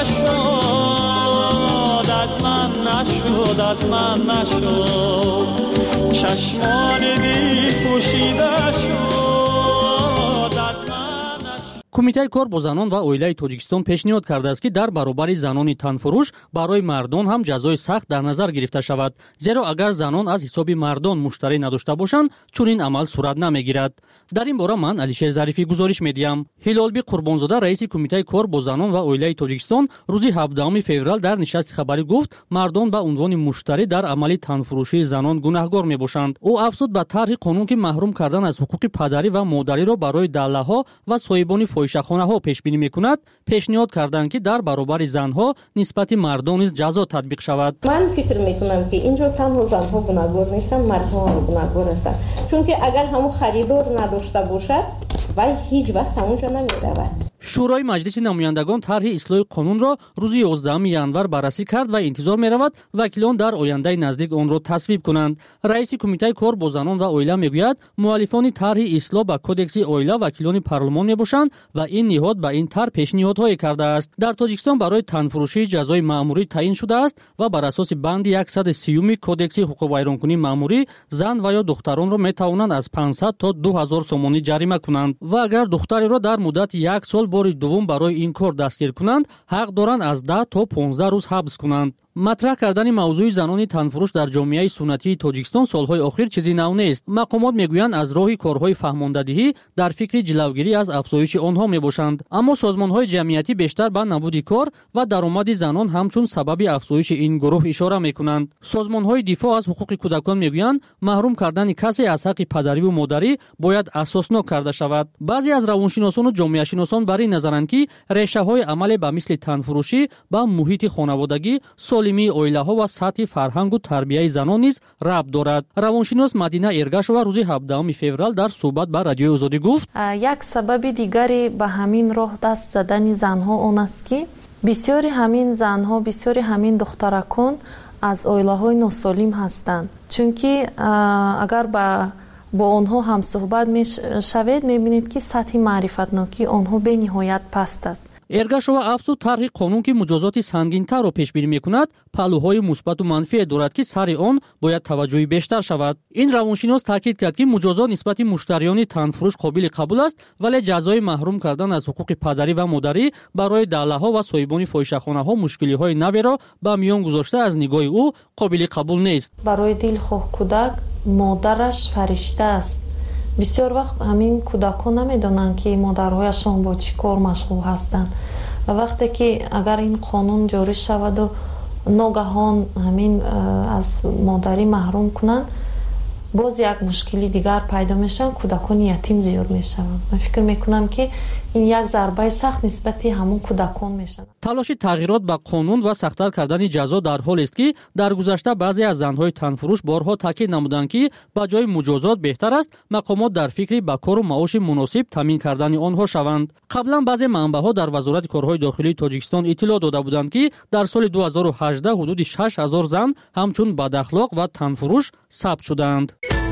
شد از من نشد از من نشد چشمان بی پوشیده شد از من نشد. کمیته کار با زنان و اویلای توجیکستان پیشنهاد کرده است که در برابر زنان تنفروش برای مردان هم جزای سخت در نظر گرفته شود، زیرا اگر زنان از حساب مردان مشتری نداشته باشند چنین عمل صورت نمیگیرد. در این باره من علیشیر ظریفی گزارش میدیم. هلالبی قربانزاده رئیس کمیته کار با زنان و اویلای توجیکستان روز 17 فوریه در نشست خبری گفت مردان به عنوان مشتری در عمل تنفروشی زنان گناهکار میباشند. او افزود به طرح قانون که محروم کردن از حقوق پدری و مادری را برای دله‌ها و صاحبان فاحشه‌خانه‌ها پیش بینی میکند، پیشنهاد کردند که در برابر زنها نسبت مردان نیز جزا تطبیق شود. من فکر میکنم که اینجا تنها زنها گناهکار نیستند، مردها هم گناهکار هستند، چون که اگر همون خریدار نداشته باشد و هیچ وقت همونجا نمیرود. شورای مجلس نمایندگان طرح اصلاح قانون را روز 11 ژانویه بررسی کرد و انتظار می‌رود وکیلان در آینده نزدیک آن را تصویب کنند. رئیس کمیته کار با زنان و اویلا میگوید مؤلفان طرح اصلاح به کدکس اویلا وکیلان پارلمان میباشند و این نهاد به این طرح پیشنهادهای کرده است. در تاجیکستان برای تنفروشی جزای مأموری تعیین شده است و بر اساس بند 130 کدکس حقوق ویرانکنی مأموری زن و یا دختران را میتوانند از 500 تا 2000 سومانی جریمه کنند و اگر دختری را در مدت 1 سال بار دوم برای این کار دستگیر کنند حق دارند از 10 تا 15 روز حبس کنند. مطرح کردن موضوع زنان تنفروش در جامعه سنتی تاجیکستان سالهای اخیر چیزی نو نیست. مقامات میگویند از راه کارهای فهماندهی در فکر جلوگیری از افزایش آنها میباشند، اما سازمانهای جمعیتی بیشتر به نبود کار و درآمد زنان همچون سبب افزایش این گروه اشاره میکنند. سازمانهای دفاع از حقوق کودکان میگویند محروم کردن کسی از حق پدری و مادری باید اساسناک کرده شود. بعضی از روانشناسان و جامعه شناسان بر این نظرند که ریشه‌های عمل به مثل تنفروشی با محیط خانوادگی سالمی اویلاها و سطح فرهنگ و تربیت زنان نیز ربط دارد. روانشناس مدینه ارگاشова روز 17 فوریه در صحبت با رادیوی آزادی گفت یک سبب دیگری به همین راه دست زدن زنها آن است که بسیاری همین زنها بسیاری همین دخترکان از اویلاهای ناسالم هستند، چون که اگر با آنها هم صحبت میشوید میبینید که سطح معرفتناکی آنها به نهایت پست است. ارگاشова افزود طرح قانون که مجازات سنگین‌تر را پیش بینی می‌کند پهلوهای مثبت و منفی دارد که سر آن باید توجهی بیشتر شود. این روانشناس تاکید کرد که مجازات نسبت مشتریان تنفروش قابل قبول است، ولی جزای محروم کردن از حقوق پدری و مادری برای دله‌ها و صاحبان فاحشه‌خانه‌ها مشکلی‌های نوی را به میان گذاشته از نگاه او قابل قبول نیست. برای دلخواه کودک مادرش فرشته است. بسیار وقت همین کودکان نمیدونن که مادرهایشان با چی کار مشغول هستند و وقتی که اگر این قانون جاری شود و ناگهان همین از مادری محروم کنند باز یک مشکلی دیگر پیدا میشن، کودکان یتیم زیاد میشن. من فکر میکنم که این یک ضربه سخت نسبت همون کودکان میشن. تلاش تغییرات به قانون و سخت‌تر کردن جزا در حال است که در گذشته بعضی از زنهای تنفروش بارها تاکید نمودند که به جای مجازات بهتر است مقامات در فکر به کار و معاش مناسب تامین کردن آنها شوند. قبلا بعضی منبع‌ها در وزارت کارهای داخلی تاجیکستان اطلاع داده بودند که در سال 2018 حدود 6000 زن همچون بداخلاق و تنفروش ثبت شدند.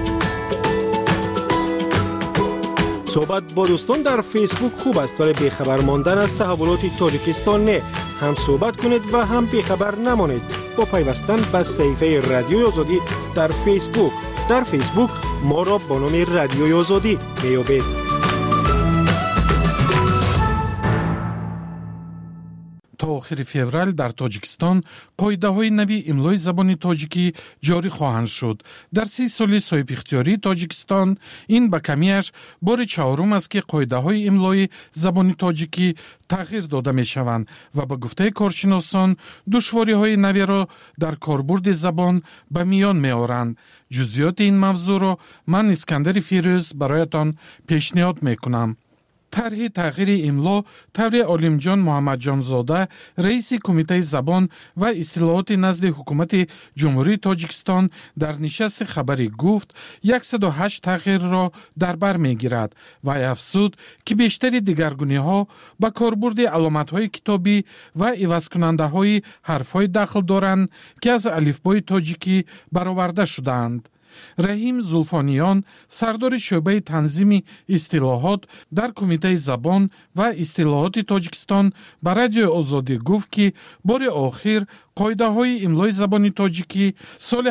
صحبت با دوستان در فیسبوک خوب است، ولی بیخبر ماندن از تحولات تاجیکستان نه. هم صحبت کنید و هم بیخبر نمانید با پیوستن به صفحه رادیوی آزادی در فیسبوک. در فیسبوک ما را با نام رادیوی آزادی میابید. تا آخر فوریه در تاجیکستان قاعده‌های نوی املای زبان تاجیکی جاری خواهند شد. در 30 سال صاحب اختیاری تاجیکستان این به کمیش بار چهارم است که قاعده‌های املای زبان تاجیکی تغییر داده می‌شوند و به گفته کارشناسان دشواری‌های نوی را در کاربرد زبان به میان می‌آورند. جزئیات این موضوع را من اسکندر فیروز برایتان پیشنهاد می‌کنم. طرح تغییر املا طور عالمجان محمد جان زاده رئیس کمیته زبان و اصطلاحات نزد حکومت جمهوری تاجیکستان در نشست خبری گفت 108 تغییر را در بر میگیرد و افزود که بیشتر دیگرگونی‌ها با کاربرد علامت‌های کتابی و عوض کننده های حرف‌های داخل دارند که از الفبای تاجیکی برآورده شدند. رحیم زلفانیان سردار شعبه تنظیم اصطلاحات در کمیته زبان و اصطلاحات تاجیکستان به رادیو آزادی گفت که بار آخر قاعده های املای زبان تاجیکی سال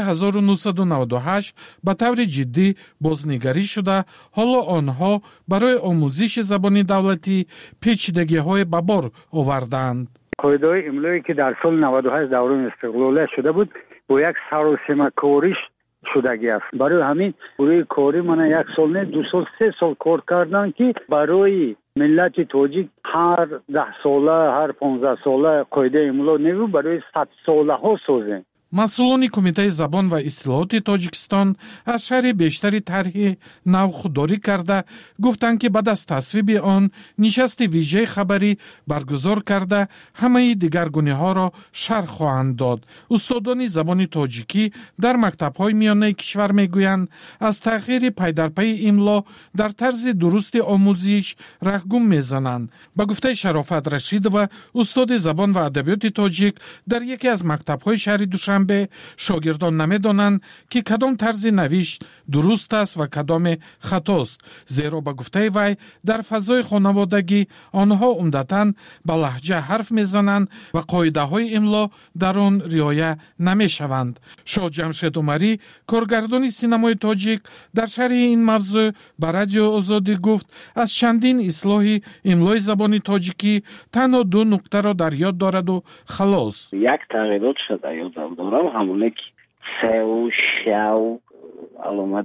1998 به طور جدی بازنگری شده، حالا آنها برای آموزش زبان دولتی پیچیدگی های به بار آوردند. قاعده های املایی که در سال 98 دوران استقلال شده بود با یک سراسیمه کاریش شدگی است. برای همین برای کاری من 1 سال نه 2 سال 3 سال کار کردن که برای ملت تاجیک هر 10 ساله هر 15 ساله قاعده املا نو برای 100 ساله ها سازیم. مسئولان کمیته زبان و اصطلاحات تاجیکستان از شرح بیشتری طرح نو خودداری کرده گفتند که بعد از تصویب آن نشست ویژه خبری برگزار کرده همه دیگرگونی‌ها را شرح خواهند داد. استادان زبان تاجیکی در مکتب‌های میانه کشور میگویند از تغییر پی در پی املا در طرز درست آموزش رهگم میزنند. با گفته شرافت رشید و استاد زبان و ادبیات تاجیک در یکی از مکتب‌های شهر دوشنبه شاگردان نمیدانند که کدام طرز نوشت درست است و کدام خطاست، زیرا به گفته وی در فضای خانوادگی آنها عمدتاً به لهجه حرف میزنند و قاعده های املا در آن رعایت نمیشوند. شاه جمشید عمری کارگردان سینمای تاجیک در شرح این موضوع به رادیو آزادی گفت از چندین اصلاح املای زبان تاجیکی تنها 2 نکته را در یاد دارد و خلاص. یک تغییرات شده یادم دارم همونه که سه و شو علامت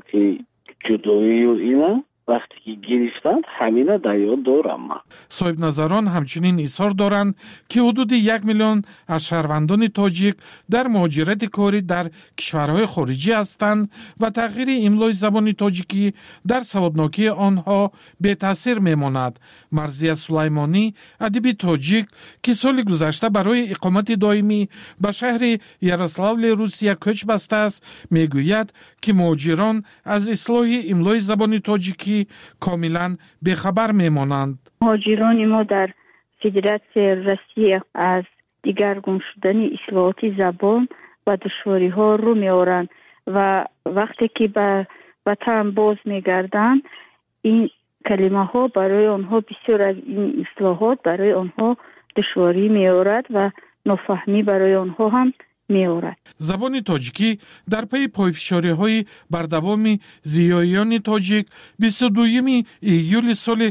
جدایی و اینا وقتی که گرفتند همینه در یاد دارم من. صاحب نظران همچنین اظهار دارند که حدود 1 میلیون از شهروندان تاجیک در مهاجرت کاری در کشورهای خارجی هستند و تغییر املای زبان تاجیکی در سوادناکی آنها به تاثیر میماند. مرضیه سلیمانی ادیب تاجیک که سال گذشته برای اقامت دائمی به شهر یاروسلاول روسیه کوچ بسته است میگوید که مهاجران از اصلاح املای زبان تاجیکی کاملا بیخبر میمانند. مهاجران ما در فدراسیون روسیه از دیگرگون شدن اصلاحات زبان و دشواری ها رو میارند و وقتی که به وطن باز میگردند این کلمه ها برای آنها بسیار از این اصلاحات برای آنها دشواری میارد و نافهمی برای آنها هم می‌آورد. زبان تاجیکی در پی پایفشاری های بر دوام زیاییان تاجیک 22 ایول سال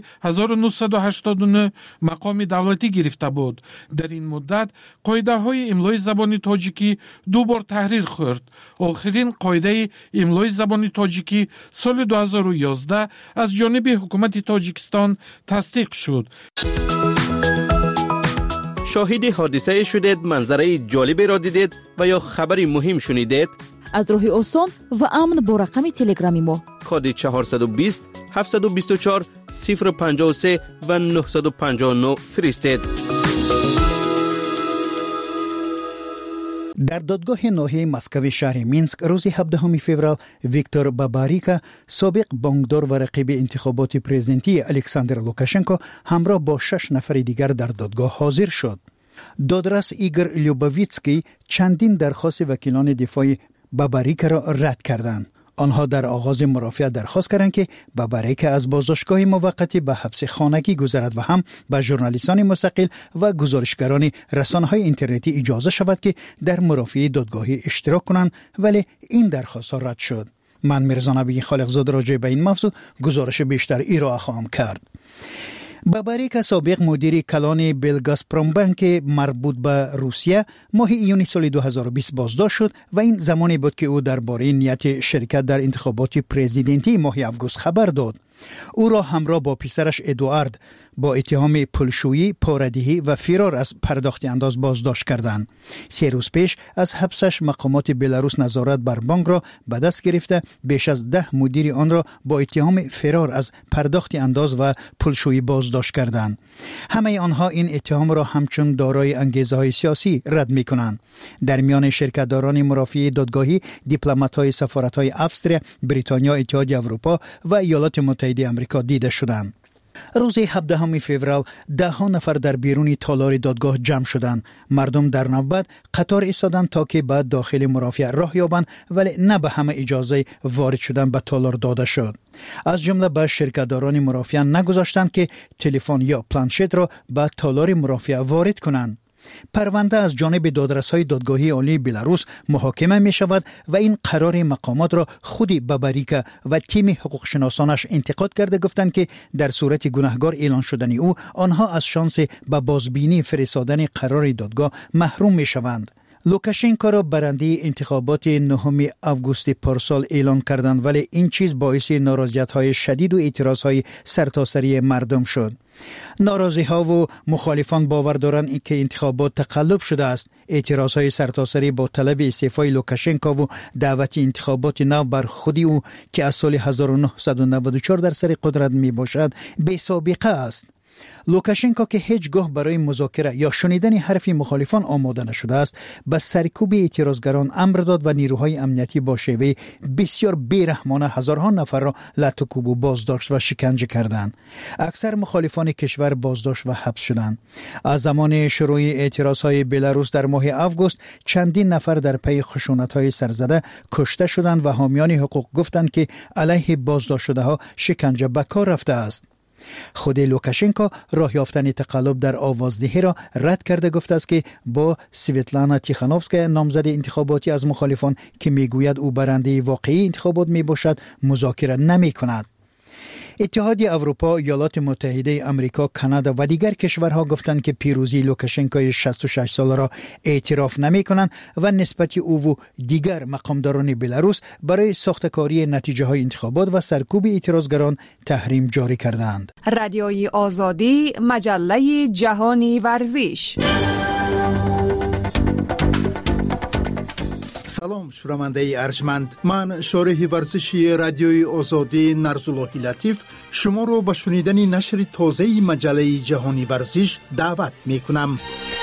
1989 مقام دولتی گرفته بود. در این مدت قاعده های املای زبان تاجیکی 2 بار تحریر خورد. آخرین قاعده املای زبان تاجیکی سال 2011 از جانب حکومت تاجیکستان تصدیق شد. شاهد حادثه شدید، منظره جالبی را دیدید و یا خبری مهم شنیدید؟ از راه آسان و امن با رقم تلگرامی ما کد 420 724 053 و 959 فرستید. در دادگاه ناحیه مسکو شهر مینسک روز 17 فوریه ویکتور باباریکا سابق بانکدار و رقیب انتخابات پرزیدنتی الکساندر لوکاشنکو همراه با 6 نفر دیگر در دادگاه حاضر شد. دادرس ایگور لیوبوویتسکی چندین درخواست وکیلان دفاع باباریکا را رد کردند. آنها در آغاز مرافعه درخواست کردند که باباریکا از بازداشتگاه موقتی به حبس خانگی گذرد و هم به ژورنالیستان مستقل و گزارشگران رسانه‌های اینترنتی اجازه شود که در مرافعه دادگاهی اشتراک کنند، ولی این درخواست رد شد. من میرزا نبی خالقزاده راجع به این موضوع گزارش بیشتر ارائه خواهم کرد. باباریکا سابق مدیر کلان بلگازپروم بانک مربوط به روسیه ماه ایون سال 2020 بازداشت شد و این زمانی بود که او درباره نیت شرکت در انتخابات پرزیدنتی ماه آگوست خبر داد. او را همراه با پسرش ادوارد با اتهام پولشویی، پاره‌دهی و فرار از پرداخت انداز بازداشت کردند. 3 روز پیش از حبسش مقامات بلاروس نظارت بر بانک را به دست گرفته بیش از 10 مدیر آن را با اتهام فرار از پرداخت انداز و پولشویی بازداشت کردند. همه آنها این اتهام را همچون دارای انگیزه‌های سیاسی رد می‌کنند. در میان شرکت‌داران مرافعه دادگاهی، دیپلمات‌های سفارت‌های استرالیا، بریتانیا، اتحادیه اروپا و ایالات متحده آمریکا دیده شدند. روز 17 فوریه 10 نفر در بیرون تالار دادگاه جمع شدند. مردم در نوبت قطار ایستادند تا که بعد داخل مرافعه راه یابند، ولی نه به همه اجازه وارد شدن به تالار داده شد. از جمله به شرکت‌داران مرافعه نگذاشتند که تلفن یا پلانشت را به تالار مرافعه وارد کنند. پرونده از جانب دادرس‌های دادگاهی عالی بلاروس محاکمه می شود و این قرار مقامات را خودی باباریکا و تیم حقوقشناسانش انتقاد کرده، گفتند که در صورت گناهکار اعلان شدن او آنها از شانس به بازبینی فرستادن قرار دادگاه محروم می شوند. لوکاشنکو را برنده انتخابات 9 آگوست پارسال اعلان کردند، ولی این چیز باعث ناراضیت‌های شدید و اعتراض‌های سرتاسری مردم شد. ناراضی‌ها و مخالفان باور دارند که انتخابات تقلب شده است. اعتراض‌های سرتاسری با طلب استعفای لوکاشنکو و دعوت انتخابات نو بر خودی او که از سال 1994 در سر قدرت میباشد بی سابقه است. لوکاشنکو که هیچگاه برای مذاکره یا شنیدن حرف مخالفان آماده نشده است، به سرکوب اعتراضگران امر داد و نیروهای امنیتی با شیوه بسیار بیرحمانه هزارها نفر را لطوکوب و بازداشت و شکنجه کردند. اکثر مخالفان کشور بازداشت و حبس شدند. از زمان شروع اعتراضهای بلاروس در ماه آگوست چندین نفر در پی خشونت‌های سرزده کشته شدند و حامیان حقوق گفتند که علیه بازداشت شده‌ها شکنجه به کار رفته است. خود لوکاشنکو راه یافتن تقلب در آوازدهی را رد کرده، گفته است که با سویتلانا تیخانوفسکا نامزد انتخاباتی از مخالفان که میگوید او برنده واقعی انتخابات میباشد مذاکره نمی کند. اتحادیه اروپا، ایالات متحده آمریکا، کانادا و دیگر کشورها گفتند که پیروزی لوکاشنکو 66 ساله را اعتراف نمی کنند و نسبت او و دیگر مقامداران بلاروس برای ساختکاری نتیجه های انتخابات و سرکوب اعتراضگران تحریم جاری کردند. رادیوی آزادی، مجله جهانی ورزش. سلام شنونده ارجمند، من شارح ورزشی رادیوی آزادی نرزالله لطیف شما رو به شنیدن نشر تازه مجله جهانی ورزش دعوت می کنم.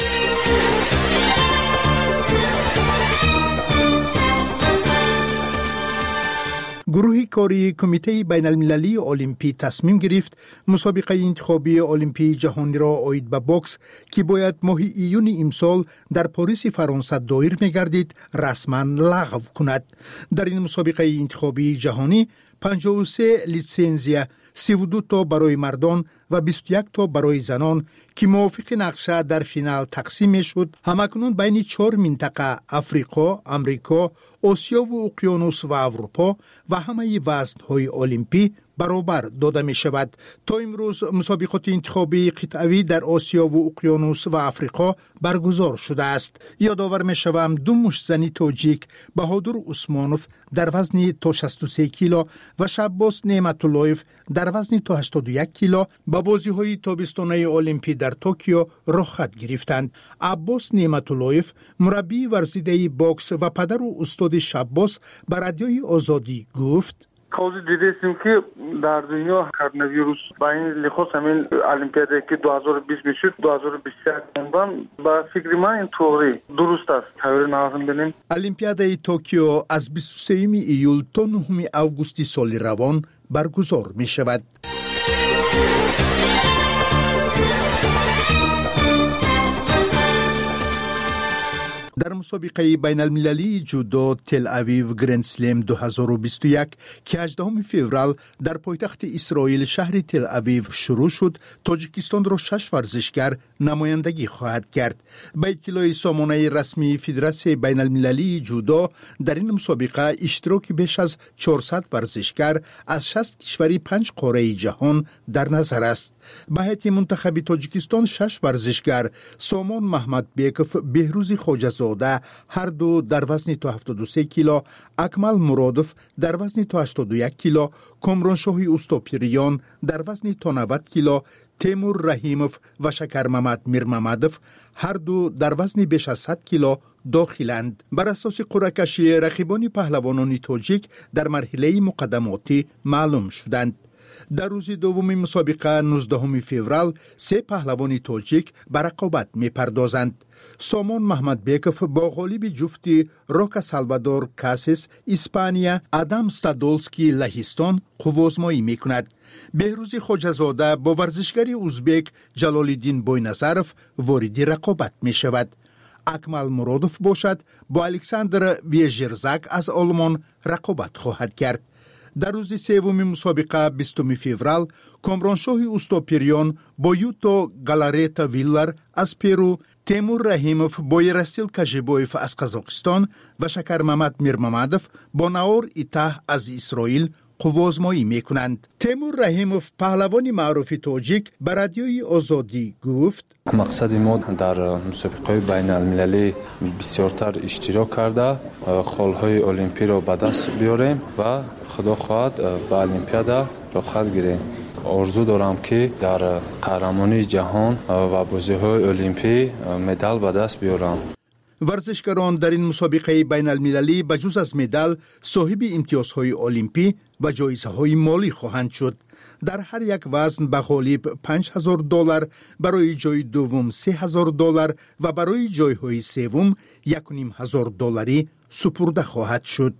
گروه کاری کمیته بین المللی المپی تصمیم گرفت مسابقه انتخابی المپی جهانی را عاید به بوکس که باید ماه ایون امسال در پاریس فرانسه دایر می‌گردید رسما لغو کند. در این مسابقه انتخابی جهانی 53 لیسنزیا، 32 تا برای مردان و 21 تا برای زنان که موافق نقشه در فینال تقسیم می شد، همکنون بین 4 منطقه افریقا، امریکا، آسیا و اقیانوس و اروپا و همه وزن‌های المپی برابر داده می شود. تا امروز مسابقات انتخابی قطعی در آسیا و اقیانوس و افریقا برگزار شده است. یادآور می شوم 2 مشت‌زنی تاجیک بهادر عثمانوف در وزن تا 63 کیلو و شباس نعمت اللهیف در وزن تا 81 کیلو به بازی‌های تابستانه المپی در توکیو رخصت گرفتند. عباس نعمت اللهیف مربی ورزیده باکس و پدر و استاد شباس به رادیوی آزادی گفت: خود دیدیم که در دنیا کرونا ویروس با این لحاظ همین المپیادی که 2020 میشد 2021 اندان با فکر من اینطوری درست است تغییر لازم بینیم. المپیادی توکیو از 23 ایول تا 9 آگوست سال روان برگزار می شود. در مسابقه بین المللی جودو تل اویو گرند سلم 2021 که 18 فوریه در پایتخت اسرائیل شهر تل اویو شروع شد، تاجیکستان را 6 ورزشگر نمایندگی خواهد کرد. به اطلاع سامانه رسمی فدراسیون بین المللی جودو، در این مسابقه اشتراک بیش از 400 ورزشگر از 60 کشور 5 قاره جهان در نظر است. به هیئت منتخب تاجیکستان 6 ورزشگر سامان محمد بیکوف، بهروز خواجه‌زاده هر دو در وزن تا 73 کیلو، اکمل مرادوف در وزن تا 81 کیلو، کامرانشاهی اوستاپیریان در وزن تا 90 کیلو، تیمور رحیموف و شکرممد میرممدوف هر دو در وزن بیش از 100 کیلو داخلند. بر اساس قرعه کشی رقیبان پهلوانان تاجیک در مرحله مقدماتی معلوم شدند. در روز دوم مسابقه 19 فوریه 3 پهلوان تاجیک به رقابت می‌پردازند. سامان محمد بیکوف با غالب جفتی روکا سالوادور کاسیس اسپانیا، آدم استادولسکی لهستان قوازمایی می‌کند. بهروز خواجه‌زاده با ورزشگر ازبک جلال الدین بوینظرف وارد رقابت می‌شود. اکمل مرادوف باشد با الکساندر ویژرزک از آلمان رقابت خواهد کرد. در روز سوم مسابقه 20 فوریه کامرانشاهی اوستاپیریان با یوتا گالاریتا ویلر از پیرو، تیمور رحیموف با یرستیل کاژیبویف از قزاقستان و شکرممد میرممدوف با ناور ایتاه از اسرائیل قوازمایی میکنند. تیمور رحیموف پهلوان معروف تاجیک به رادیوی آزادی گفت: مقصد ما در مسابقه بین المللی بسیارتر اشتراک کرده خالهای المپی را به دست بیاریم و خدا خواهد به المپیاد داخل گیریم. آرزو دارم که در قهرمانی جهان و بازی‌های المپی مدال به دست بیارم. ورزشکاران در این مسابقه بین المللی بجز از مدال صاحب امتیازهای المپی و جایزه‌های مالی خواهند شد. در هر یک وزن به غالب $5,000، برای جای دوم $3,000 و برای جایهای سوم $1,500 سپرده خواهد شد.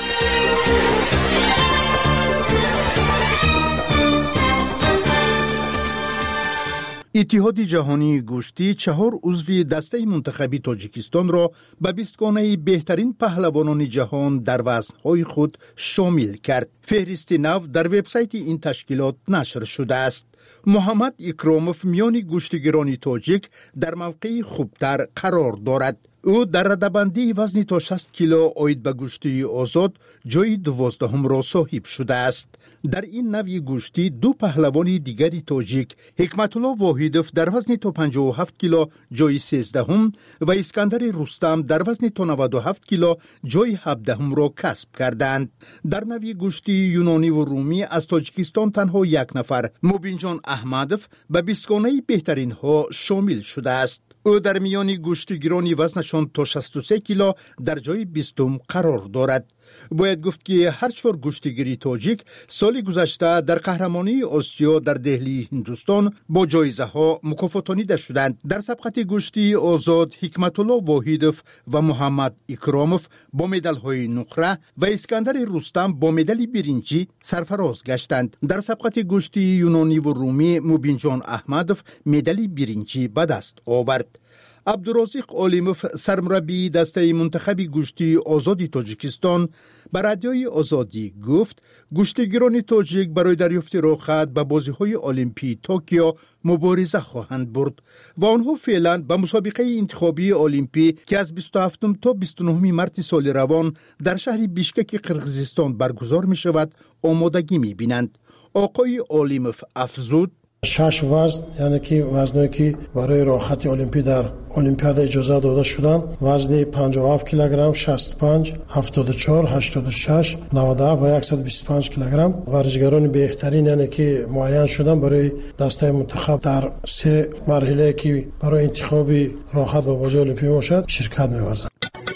اتحاد جهانی گوشتی 4 عضو دسته منتخبی تاجیکستان را به بیستگانه بهترین پهلوانان جهان در وزنهای خود شامل کرد. فهرست نو در وبسایت این تشکیلات نشر شده است. محمد اکراموف میان گوشتگیران تاجیک در موقع خوبتر قرار دارد. او در رده‌بندی وزن تا 60 کیلو عاید به گوشتی آزاد جای 12 را صاحب شده است. در این نوع گوشتی 2 پهلوان دیگری تاجیک، حکمت الله واحدوف در وزن تا 57 کیلو جای 13 و اسکندر رستم در وزن تا 97 کیلو جای 17 را کسب کردند. در نوع گوشتی یونانی و رومی از تاجیکستان تنها یک نفر، مبینجان احمدوف، به بیستگانه بهترین ها شامل شده است. او در میان گوشتگیران وزنشان تا 63 کیلو در جای 20 قرار دارد. باید گفت که هر 4 گوشتگیری تاجیک سال گذشته در قهرمانی آسیا در دهلی هندوستان با جایزه ها مکافاتانیده شدند. در سبقت گوشتی آزاد حکمت الله واحدوف و محمد اکراموف با مدال های نقره و اسکندر رستم با مدال برنجی سرفراز گشتند. در سبقت گوشتی یونانی و رومی مبینجان احمدوف مدال برنجی به دست آورد. عبدالرزاق عالموف سرمربی دسته منتخب گوشتی آزادی تاجیکستان به رادیوی آزادی گفت گوشتگیران تاجیک برای دریافت رخصت به بازی‌های المپی توکیو مبارزه خواهند برد و آنها فعلا به مسابقه انتخابی المپی که از 27 تا 29 مارس سال روان در شهر بیشکک قرقیزستان برگزار می شود آمادگی می بینند. آقای عالموف افزود: 6 وزن، یعنی که وزنایی که برای راحت المپی در المپیاد اجازه داده شدن، وزن 57 کیلوگرم، 65، 74، 86، 90 و 125 کیلوگرم. ورزشکاران بهترین یعنی که معین شدن برای دسته منتخب در 3 مرحله که برای انتخاب راحت به بازی المپی باشد شرکت می‌ورزند.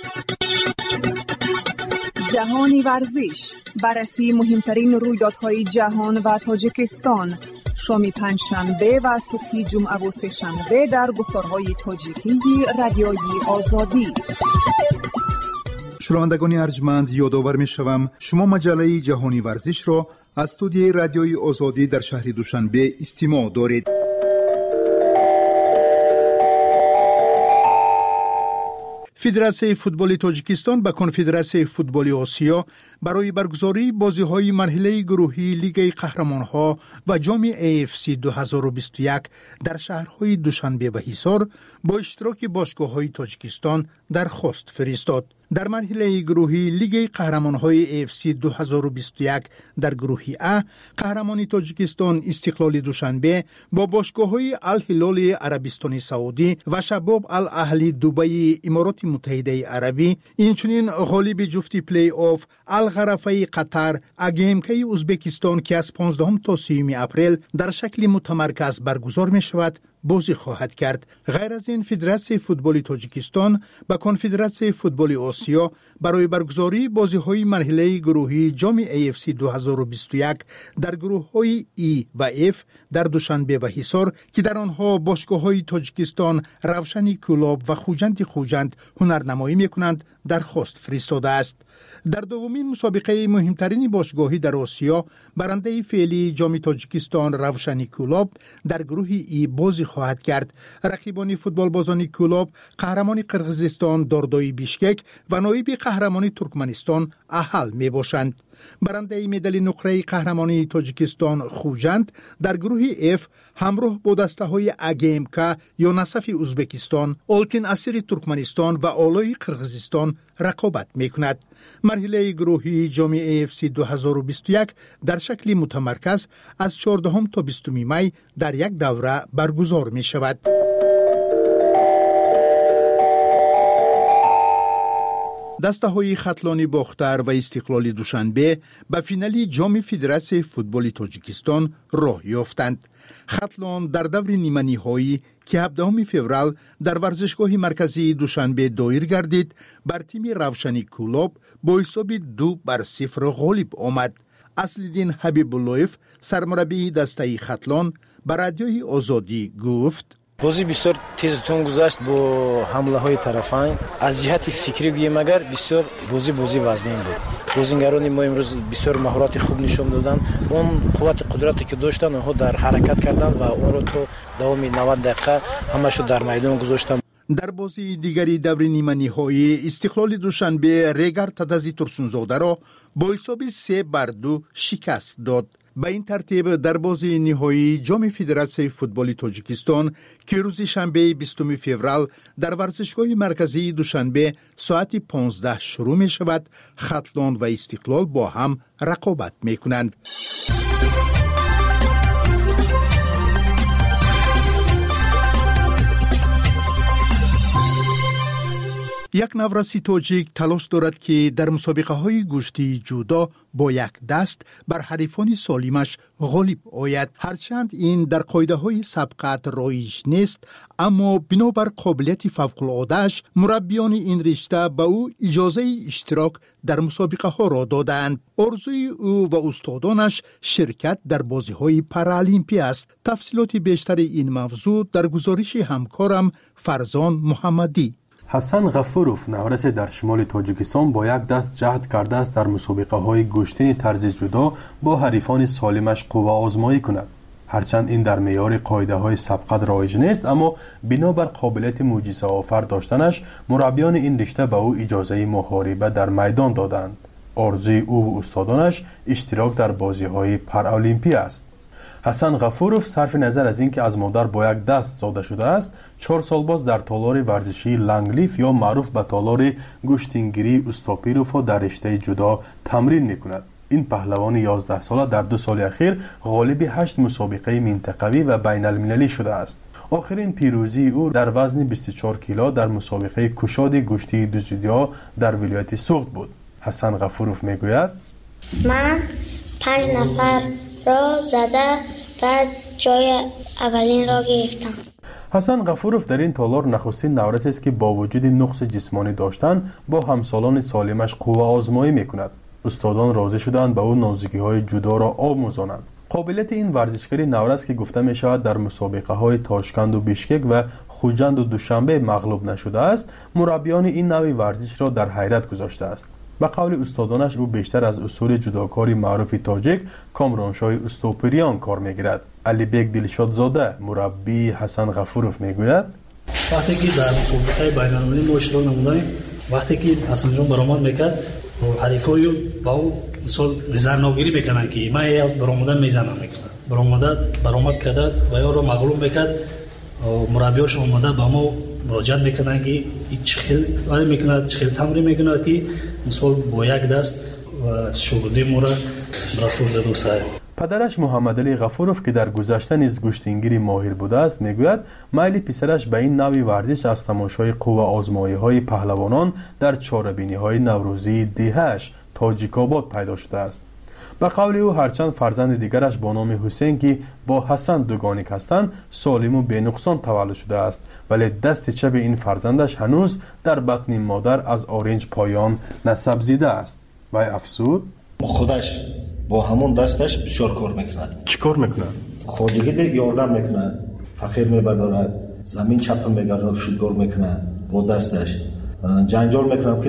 جهانی ورزش، بررسی مهمترین رویدادهای جهان و تاجیکستان، شام پنجشنبه و صبح جمعه و سه‌شنبه در گفتارهای تاجیکی رادیوی آزادی. شنوندگان ارجمند، یادآور می‌شوم شما مجله جهانی ورزش را از استودیوی رادیوی آزادی در شهر دوشنبه استماع دارید. فدراسیون فوتبال تاجیکستان به کنفدراسیون فوتبال آسیا برای برگزاری بازی‌های مرحله گروهی لیگ قهرمان‌ها و جام AFC 2021 در شهرهای دوشنبه و حصار با اشتراک باشگاه‌های تاجیکستان درخواست فرستاد. در مرحله گروهی لیگ قهرمان‌های AFC 2021 در گروه A قهرمان تاجیکستان استقلال دوشنبه با باشگاه‌های الهلال عربستان سعودی و شباب الاهلی دبی امارات متحده عربی، اینچنین غالب جفتی پلی آف الغرفه قطر اگیمکی ازبکستان که از 15 تا 30 اپریل در شکل متمرکز برگزار می شود بازی خواهد کرد. غیر از این فدراسیون فوتبال تاجیکستان با کنفدراسیون فوتبال آسیا برای برگزاری بازی‌های مرحله گروهی جام AFC 2021 در گروه‌های E و F در دوشنبه و حصار که در آنها باشگاه‌های تاجیکستان روشنی کلاب و خوجند هنرنمایی می‌کنند درخواست فرستاده است. در دومین مسابقه مهمترین باشگاهی در آسیا برنده فعلی جام تاجیکستان روشنی کلاب در گروه ای بازی خواهد کرد. رقیبان فوتبال بازان کلاب قهرمان قرقیزستان داردای بیشکک و نایب قهرمان ترکمنستان احل می باشند. برنده مدال نقره قهرمانی تاجیکستان خوجند در گروه F همراه با دسته‌های اگیمکا یا نصف ازبکستان، آلتین اسیر ترکمنستان و آلای قرقیزستان رقابت می‌کند. مرحله گروهی جام AFC 2021 در شکل متمرکز از 14 تا 20 می در یک دوره برگزار می‌شود. دسته‌های خطلانی باختر و استقلال دوشنبه به فینال جام فدراسیون فوتبال تاجیکستان راه یافتند. خطلان در دور نیمه نهایی که 17 فوریه در ورزشگاه مرکزی دوشنبه دایر گردید بر تیم روشنی کلاب با حساب 2-0 غالب آمد. اصل‌الدین حبیب اللهیف سرمربی دسته خطلان به رادیوی آزادی گفت: بازی بسیار تیز تون گذشت با حمله های طرفین. از جهت فکری گویم اگر بسیار بازی وزنین بود. بازیگران ما امروز بسیار مهارت خوب نشون دادن. اون قوت قدرتی که داشتن اونها در حرکت کردن و اون رو تو دوام 90 دقیقه همشو در میدان گذاشتن. در بازی دیگری دور نیمه نهایی استقلال دوشنبه ریگر تدزی ترسونزاده را با حساب 3-2 شکست داد. به این ترتیب در بازی نهایی جام فدراسیون فوتبال تاجیکستان که روز شنبه 20 فوریه در ورزشگاه مرکزی دوشنبه ساعت 15 شروع می شود، خطلان و استقلال با هم رقابت می کنند. یک نورسی تاجیک تلاش دارد که در مسابقه های گشتی جودا با یک دست بر حریفان سالمش غالب آید. هرچند این در قاعده های سبقت رایج نیست، اما بنابر قابلیت فوق العاده‌اش مربیان این رشته به او اجازه اشتراک در مسابقه ها را دادند. آرزوی او و استادانش شرکت در بازی های پارالیمپی است. تفصیلات بیشتر این موضوع در گزارش همکارم فرزان محمدی. حسن غفوروف نورس در شمال تاجیکستان با یک دست جهد کرده است در مسابقه های گشتین طرز جدا با حریفان سالمش قوه آزمایی کند. هرچند این در معیار قاعده های سبقت رایج نیست، اما بنابر قابلیت معجزه آفر داشتنش مربیان این رشته به او اجازه محاربه در میدان دادند. آرزوی او و استادانش اشتراک در بازی های پارالیمپی است. حسن غفوروف صرف نظر از اینکه از مادر با یک دست زاده شده است، 4 سال باز در تالار ورزشی لنگلیف یا معروف به تالار گشتینگیری استاپیروف در رشته جدا تمرین میکند. این پهلوان 11 ساله در 2 سال اخیر غالب 8 مسابقه منطقوی و بین المللی شده است. آخرین پیروزی او در وزن 24 کیلو در مسابقه کشاد گشتی دوزیدیا در ولایت سوخت بود. حسن غفوروف میگوید: من 5 نفر را زده بعد جای اولین را گرفتم. حسن غفوروف در این تالار نخستین نورس است که با وجود نقص جسمانی داشتن با همسالان سالمش قوه آزمایی میکند. استادان راضی شدند به او نازکی های جدا را آموزانند. قابلیت این ورزشکاری نورس که گفته می شود در مسابقه های تاشکند و بیشکک و خوجند و دوشنبه مغلوب نشده است، مربیان این نوع ورزش را در حیرت گذاشته است. به قول استادانش او بیشتر از اصول جداکاری معروف تاجیک کامرانشاه استوپریان کار میگیرد. علی بیگ دلشاد زاده مربی حسن غفوروف میگوید: وقتی که در مسابقه بین‌المللی ما اشتراک نمودیم، وقتی که حسن جان برآمد میکرد حریفای با او مثال زناگیری میکنن که من یا برآمدن میزنم میکنم برآمد کرد و یا رو مغلوب میکرد مربیاش اومده با ما مراجعت میکنن که چخیل ولی میکنه چخیل تمرین میکنه که مثال با یک دست و شغلی ما را رسول زد و سر. پدرش محمد علی غفورов که در گذشته نیز گشتینگیری ماهر بوده است میگوید میل پسرش به این نوع ورزش از تماشای قوه آزمایی های پهلوانان در چاره‌بینی های نوروزی دهش تاجیک آباد پیدا شده است. به قول او هرچند فرزند دیگرش با نام حسین که با حسن دوگانیک هستند سالم و بینقصان تولد شده است، ولی دست چپ این فرزندش هنوز در بطن مادر از آرنج پایان نسب زیده است. و افسود خودش با همون دستش بسیار کار میکند. چی کار میکند؟ خواجگی دیگه یاردم میکند، فقیر میبردارد، زمین چپ میگرد، شلگار میکند با دستش، جنجال میکنم که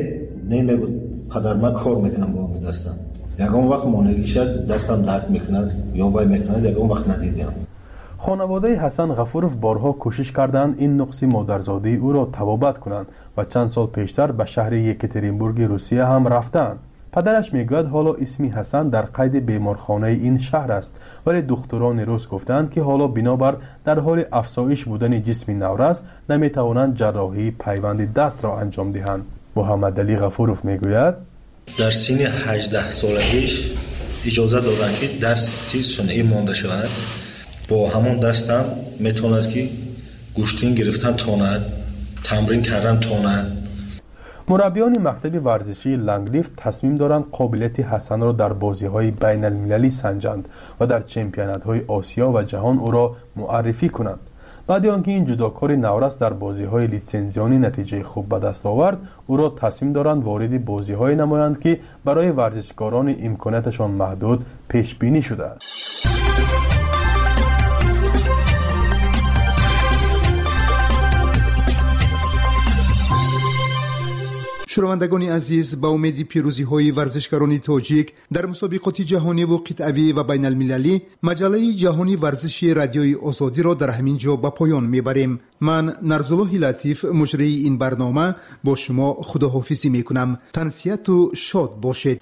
نه میگو پدر من کار میکنم با می دستم. یکم وقت مانگی شد دستم درد میکند یا بای میکند، یکم وقت ندیدم. خانواده حسن غفورov بارها کوشش کردند این نقص مادرزاده او را تبابت کنند و چند سال پیشتر به شهر یکاترینبورگ روسیه هم رفتند. پدرش میگوید حالا اسمی حسن در قید بیمارخانه این شهر است، ولی دکتران روس گفتند که حالا بنابر در حال افزایش بودن جسم نورس نمیتوانند جراحی پیوند دست را انجام دهند. محمد علی غفورov میگوید در سن 18 سالگیش اجازه دادند که دستی صنعی مانده شود. با همون دستم میتواند که گوشتین گرفتن تاند، تمرین کردن تاند. مربیان مکتب ورزشی لنگلیفت تصمیم دارند قابلیت حسن را در بازی‌های بین المللی سنجند و در چمپیونات‌های آسیا و جهان او را معرفی کنند. بعد آنکه این جداکار نورس در بازی‌های لیسنزیانی نتیجه خوب به دست آورد، او را تصمیم دارند وارد بازی‌های نمایند که برای ورزشکاران امکاناتشان محدود پیش بینی شده است. شنوندگان عزیز، با امید پیروزی های ورزشکاران تاجیک در مسابقات جهانی و قطعی و بین المللی، مجله جهانی ورزشی رادیوی آزادی را در همین جا به پایان میبریم. من نرزالله لطیف مجری این برنامه با شما خداحافظی میکنم. تنسیت و شاد باشید.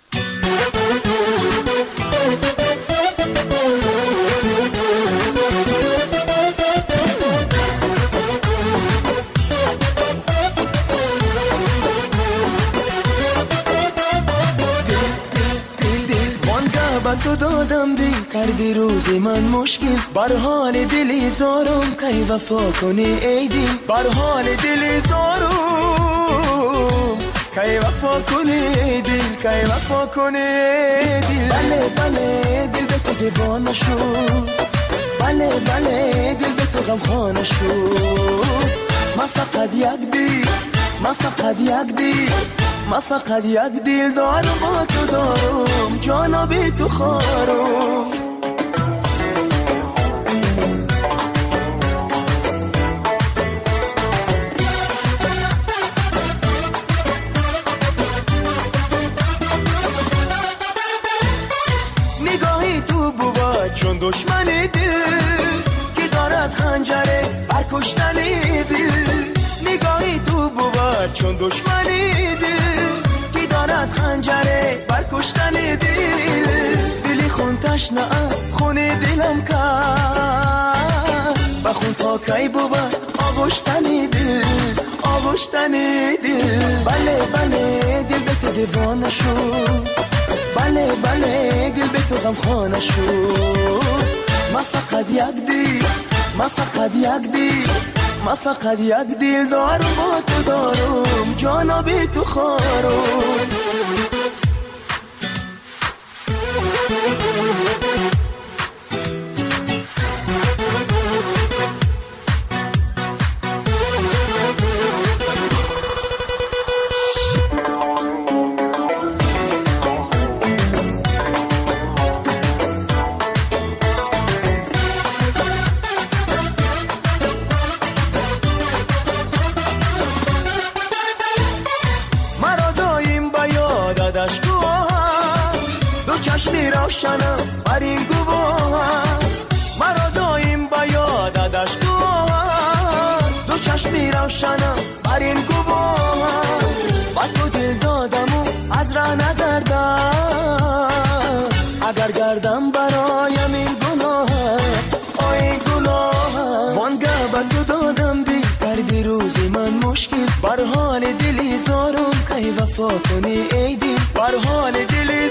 تو دادم دی کردی روز من مشکل، بر حال دلی زارم کی وفا کنی ای دل، بر حال دلی زارم کی وفا کنی ای دل، کی وفا کنی ای دل. بله بله دل به تو دیوانه شد، بله بله دل به تو غمخانه شد. من فقط یک دل، من فقط یک دل، من فقط یک دل دارم با تو دارم، جانا بی تو خارم. نگاهی تو بود چون دشمن دل که دارد خنجره بر کشتن دل. نگاهی تو بود چون دشمن دل دارد خنجره بر کشتن دل. دلی خون تشنه خون دلم کرد و خون تا کی بود آغشتن دل، آغشتن دل. بله بله دل به تو دیوانه شد، بله بله دل به تو غمخانه شد. من فقط یک دل، من فقط یک دل، من فقط یک دل دارم با تو دارم، جانا بی تو خارم. چشمی روشنم بر این گواه است، مرا دایم با یادش گواه است. روشنم بر این گواهم با تو دل دادم و از راه نگردم اگر گردم برایم این گناه است این گناه وانگه با تو دادم دی کردی روزی من مشکل بر حال دلی زارم کی وفا کنی ای دل بر حال دلی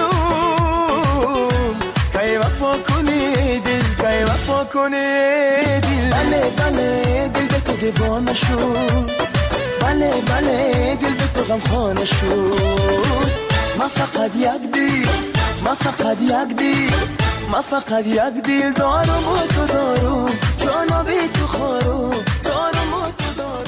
زارم کی وفا کنی دل کی وفا کنی دل بله بله دل به تو دیوانه شد بله بله دل به تو غمخانه شد ما فقط یک دل ما فقط یک دل ما فقط یک دل دارم و تو دارم جانا بی تو خارم دارم و تو دارم.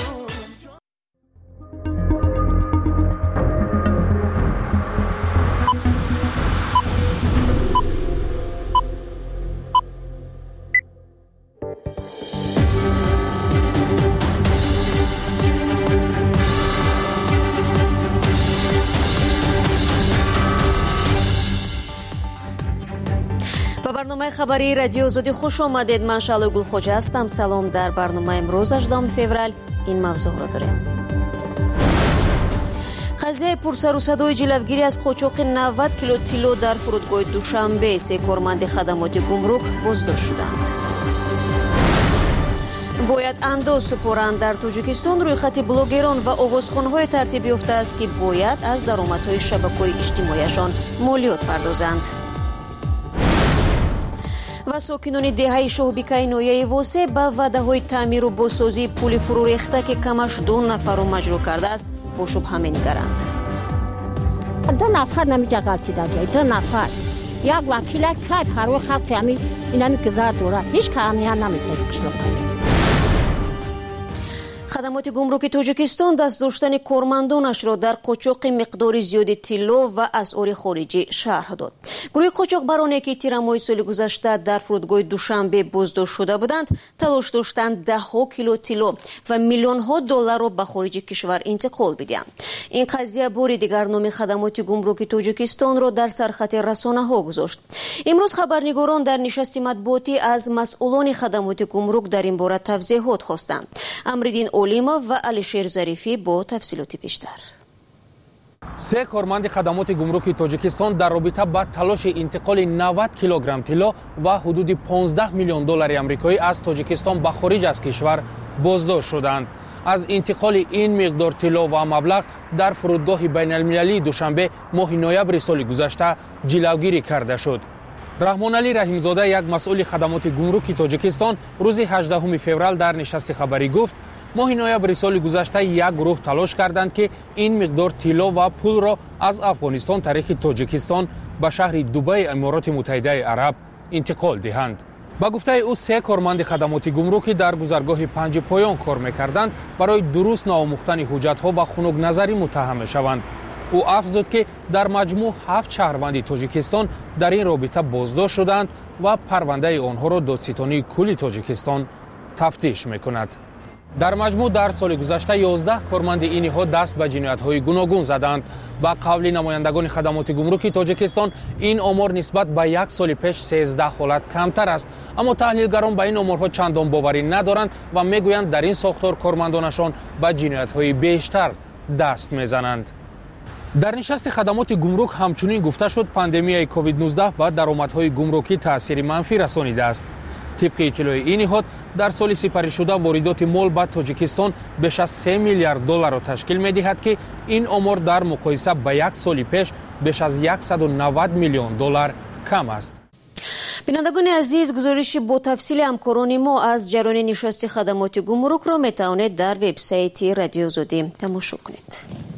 برنامه خبری رادیو آزادی خوش آمدید. من شعله گلخوجه هستم. سلام. در برنامه امروز 18 فوریه این موضوع را داریم. قضیه پرسر و صدای جلوگیری از قاچاق 90 کیلو طلا در فرودگاه دوشنبه. 3 کارمند خدمات گمرک بازداشت شدند. باید انداز سپارند. در تاجیکستان روی خط بلاگران و آغازخوان‌های ترتیب یافته است که باید از درآمدهای شبکه‌های اجتماعیشان مالیات پردازند. و ساکنان دهه شاهبیکای نویه واسه با وعده‌های تعمیر و بازسازی پل فرو ریخته که کمش 2 نفر را مجروح کرده است با شبهه می‌نگرند. 2 نفر نمیشه غلطی داده. 2 نفر یک وکیلت کرد هر وقت خلق همی اینانی که زار دوره هیچ کامی هم نمیتونه کشلو کنه. خدمات گمرک تاجیکستان دست داشتن کارمندانش را در قاچاق مقدار زیادی طلا و اسعار خارجی شرح داد. گروه قاچاقبرانی که تیر ماه سال گذشته در فرودگاه دوشنبه بازداشت شده بودند، تلاش داشتند 10 کیلو طلا و میلیون ها دلار را به خارج کشور انتقال بدهند. این قضیه بار دیگر نام خدمات گمرک تاجیکستان را در سرخط رسانه‌ها گذاشت. امروز خبرنگاران در نشست مطبوعاتی از مسئولان خدمات گمرک در این باره توضیحات خواستند. امرالدین اولیما و علیشیر ظریفی با تفصیلات بیشتر. 3 کارمند خدمات گمرک تاجیکستان در رابطه با تلاش انتقال 90 کیلوگرم طلا و حدود 15 میلیون دلار آمریکایی از تاجیکستان به خارج از کشور بازداشت شدند. از انتقال این مقدار طلا و مبلغ در فرودگاه بین المللی دوشنبه ماه نوامبر سال گذشته جلوگیری کرده شد. رحمان علی رحیمزاده، یک مسئول خدمات گمرک تاجیکستان، روز 18 فوریه در نشست خبری گفت ماه نوامبر سال گذشته یک گروه تلاش کردند که این مقدار طلا و پول را از افغانستان طریق تاجیکستان به شهر دبی امارات متحده عرب انتقال دهند. با گفته او 3 کارمند خدمات گمرکی در گذرگاه 5 پایان کار می‌کردند برای درست ناموختن حجت‌ها و خنک نظری متهم شوند. او افزود که در مجموع 7 شهروند تاجیکستان در این رابطه بازداشت شدند و پرونده آنها را دادستانی کل تاجیکستان تفتیش می‌کند. در مجموع در سال گذشته 11 کارمند این نهاد دست به جنایت‌های گوناگون زدند. با قول نمایندگان خدمات گمرک تاجیکستان این آمار نسبت به 1 سال پیش 13 حالت کمتر است، اما تحلیلگران به این آمارها چندان باوری ندارند و میگویند در این ساختار کارمندانشان به جنایت‌های بیشتر دست میزنند. در نشست خدمات گمرک همچنین گفته شد پاندمی کووید 19 به درآمدهای گمرکی تأثیر منفی رسانیده است. طبق اطلاع این نهاد در سال سپری شده واردات مال به تاجیکستان بیش از 3 میلیارد دلار را تشکیل می‌دهد که این آمار در مقایسه با 1 سال پیش بیش از 190 میلیون دلار کم است. بینندگان عزیز، گزارشی با تفصیل همکاران ما از جریان نشست خدمات گمرک را میتوانید در وبسایت رادیو آزادی تماشا کنید.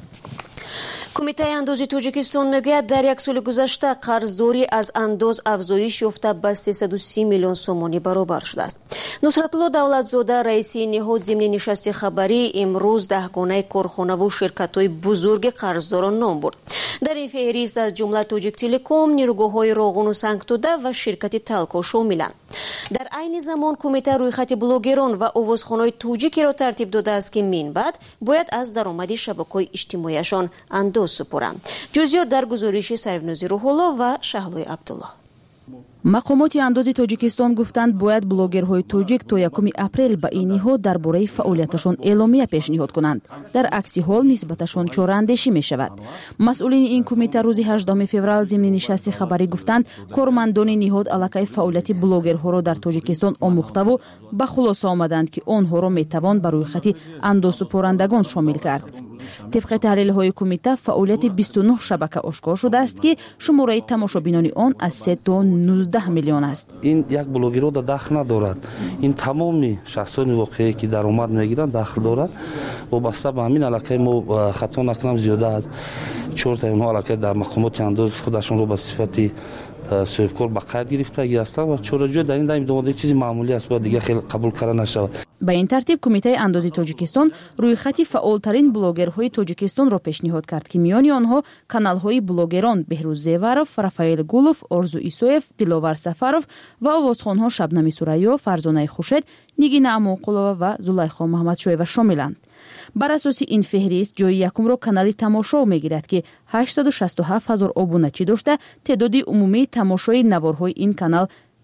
کمیته اندازی تاجیکستان میگوید در 1 سال گذشته قرضداری از انداز افزایش یافته به 330 میلیون سومانی برابر شده است. نصرت الله دولتزاده رئیس نهاد ضمن نشست خبری امروز 10 گونه کارخانه و شرکت‌های بزرگ قرضداران نام برد. در این فهرست از جمله تاجیک تلکوم، نیروگاه‌های راغون و سنگتوده و شرکت تلکو شاملند. در عین زمان کمیته روی خط بلاگران و آوازخوان‌های تاجیکی را ترتیب داده است که من بعد باید از درآمد شبکه‌های اجتماعیشان انداز سپارند. جزئیات در گزارش سرونوزی روح‌الله و شهلوی عبدالله. мақомоти андози тоҷикистон гуфтанд бояд блогерҳои тоҷик то 1 апрел ба ин ниҳод дар бораи фаъолияташон эъломия пешниҳод кунанд. дар акси ҳол нисбаташон чораандешӣ мешавад. масъулини ин кумита рӯзи 18 феврал зимни нишасти хабарӣ гуфтанд кормандони ниҳод аллакай фаъолияти блогерҳоро дар тоҷикистон омӯхтаву ба хулоса омаданд ки онҳоро метавон ба рӯйхати андозсупорандагон шомил кард. طبق تحلیل‌های کمیته فعالیت 29 شبکه آشکار شده است که شماره تماشابینان آن از 3 تا 19 میلیون است. این یک بلاگر را دخل ندارد. این تمام شخصان واقعی که درآمد میگیرند دخل دارد. وابسته به همین علاقه ما خطا نکنم زیاده از 4 تا اونها علاقه در مقامات انداز خودشون رو به صفتی صاحبکار به قید گرفتگی هستند و چاره‌جویی در این دامده چیزی معمولی است و دیگه خیلی قبول کردن نشود. به این ترتیب کمیته اندازی تاجیکستان رویخط فعالترین بلاگرهای تاجیکستان را پیشنهاد کرد که میان آنها کانال‌های بلاگران بهروز زیوارов، رافائیل گولوف، آرزو ایسویف، دلوار سفرов و آوازخوان‌ها شبنم سورایو، فرزانه خوشید، نگین امانقلووا و زلیخا محمدشویوا شاملند. بر اساس این فهرست جای یکم را کانال تماشا میگیرد که 867,000 آبونچی داشته تعداد عمومی تماشای نوارهای این کانال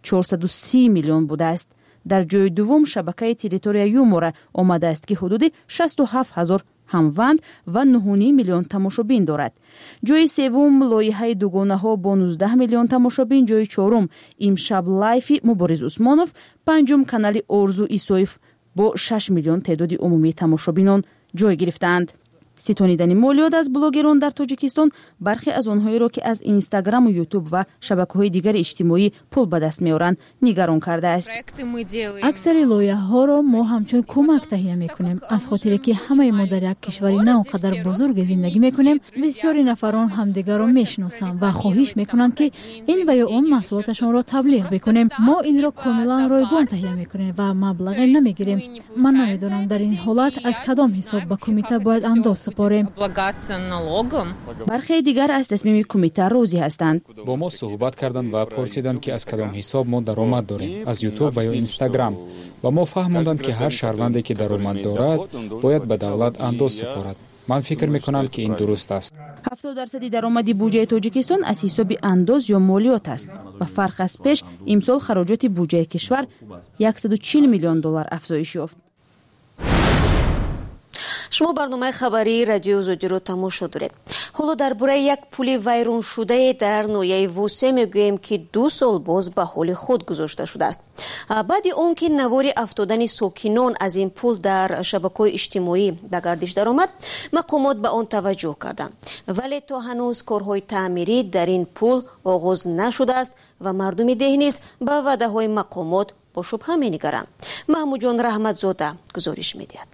430 میلیون بوده است. در جای دوم شبکه تریتوریا یومورا آمده است که حدود 67,000 هموند و 9.5 میلیون تماشابین دارد. جای سوم لایحه دوگانه ها با 19 میلیون تماشابین، جای چهارم امشب لایف مبارز عثمانوف، پنجم کانال آرزو ایسویف با 6 میلیون تعداد عمومی تماشابینان جای گرفتند. ستونیدن مالیات از بلاگران در تاجیکستان برخی از آنهایی را که از اینستاگرام و یوتیوب و شبکه‌های دیگر اجتماعی پول به دست می‌آورند نگران کرده است. اکثر لایحه‌ها را ما همچون کمک تهیه می‌کنیم، از خاطر که همه ما در یک کشوری نه اونقدر بزرگ زندگی می‌کنیم. بسیاری نفران همدیگر را می‌شناسند و خواهش می‌کنند که این و یا اون محصولاتشان را تبلیغ بکنیم. ما این را کاملا رایگان تهیه می‌کنیم و مبلغ نمی‌گیریم. من نمی‌دانم در این حالت از کدام حساب به کمیته باید انداز سپاریم. برخی دیگر از تصمیم کمیته راضی هستند. با ما صحبت کردند و پرسیدند که از کدام حساب ما درآمد داریم، از یوتیوب و یا اینستاگرام، و ما فهماندند که هر شهروندی که درآمد دارد باید به دولت انداز سپارد. من فکر میکنم که این درست است. 70% درآمد بودجه تاجیکستان از حساب انداز یا مالیات است و فرق از پیش امسال خراجات بودجه کشور 140 میلیون دلار افزایش یافت. шумо барномаи хабарии радиои озодиро тамошо доред. ҳоло дар бораи як пули вайроншудае дар ноҳияи вусе мегӯем ки 2 сол боз ба ҳоли худ гузошта шудааст. баъди он ки навори афтодани сокинон аз ин пул дар шабакаҳои иҷтимоӣ ба гардиш даромад, мақомот ба он таваҷҷӯҳ карданд. вале то ҳанӯз корҳои таъмирӣ дар ин пул оғоз нашудааст ва мардуми деҳ низ ба ваъдаҳои мақомот бо шубҳа менигаранд. маҳмудҷон раҳматзода гузориш медиҳад.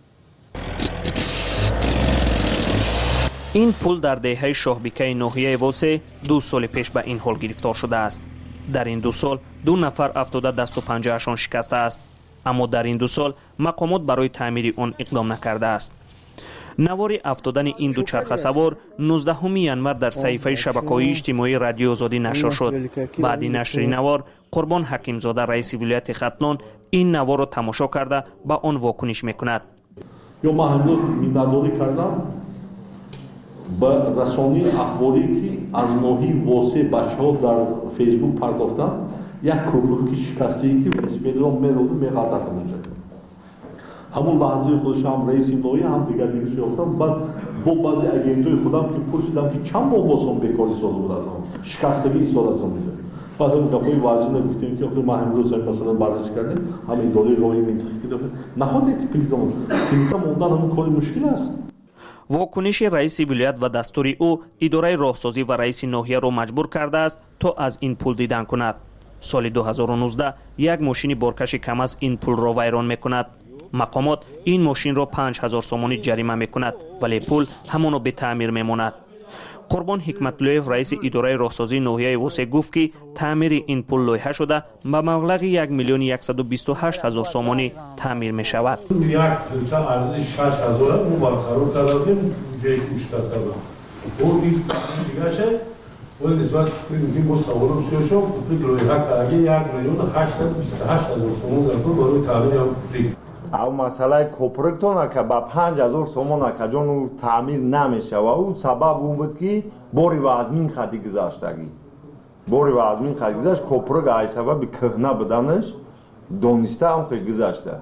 این پول در دهه شاهبیکه ناحیه واسه 2 سال پیش به این حال گرفتار شده است. در این 2 سال 2 نفر افتاده دست و پنجه‌شان شکسته است، اما در این 2 سال مقامات برای تعمیر آن اقدام نکرده است. نوار افتادن این دو چرخ سوار 19 ینور در صحیفه شبکه‌های اجتماعی رادیو آزادی نشر شد. بعد نشر نوار قربان حکیمزاده رئیس ولایت ختلان این نوار را تماشا کرده با آن واکنش میکند. یا من امروز می‌داری کردم با رسانه اخباری که از ناحیه واسه بچه‌ها در فیسبوک پرداختن یک کوپل که شکسته که اسپیدرام می‌رود می‌غلطه می‌کنه. همون لحظه خودش هم رئیس ناحیه هم دیگر دیگه گفتم بعد با بعضی اجنتای خودم که پرسیدم که چند ماه واسم بیکاری سال بود ازم شکستگی ایستاد ازم می‌شه. بعد اون گپای واضح نگفتیم که ما امروز مثلا بررسی کردیم همین اداره راهی منطقی داره نخواد پلیتمون موندن همون کاری مشکل است. واکنش رئیس ولایت و دستور او اداره راهسازی و رئیس ناحیه را مجبور کرده است تا از این پول دیدن کند. سال 2019 یک ماشین بارکش کم از این پول را ویران میکند. مقامات این ماشین را 5000 سومانی جریمه میکند ولی پول همانو به تعمیر میماند. قربان حکمت‌لویف رئیس اداره راهسازی ناحیه واسه گفت که تعمیر این پل لایحه شده به مبلغ 1,128,000 سومانی تعمیر می شود. یک تا ارزش 6,000 رو برقرار کردیم جایی که شکسته بود. اون دیگه شه اون نسبت که با سوال بسیار شد لایحه کردی 1,828,000 سومون در پول برای تعمیر او مسئله کوپرکتونه که با 5,000 سومون که جانو تعمیر نمیشه و او سبب اون بود که باری وزمین خطی گذاشتگی бори вазмин қад гузашт копрак ай сабаби кӯҳна буданаш дониста ҳам хе гузашта.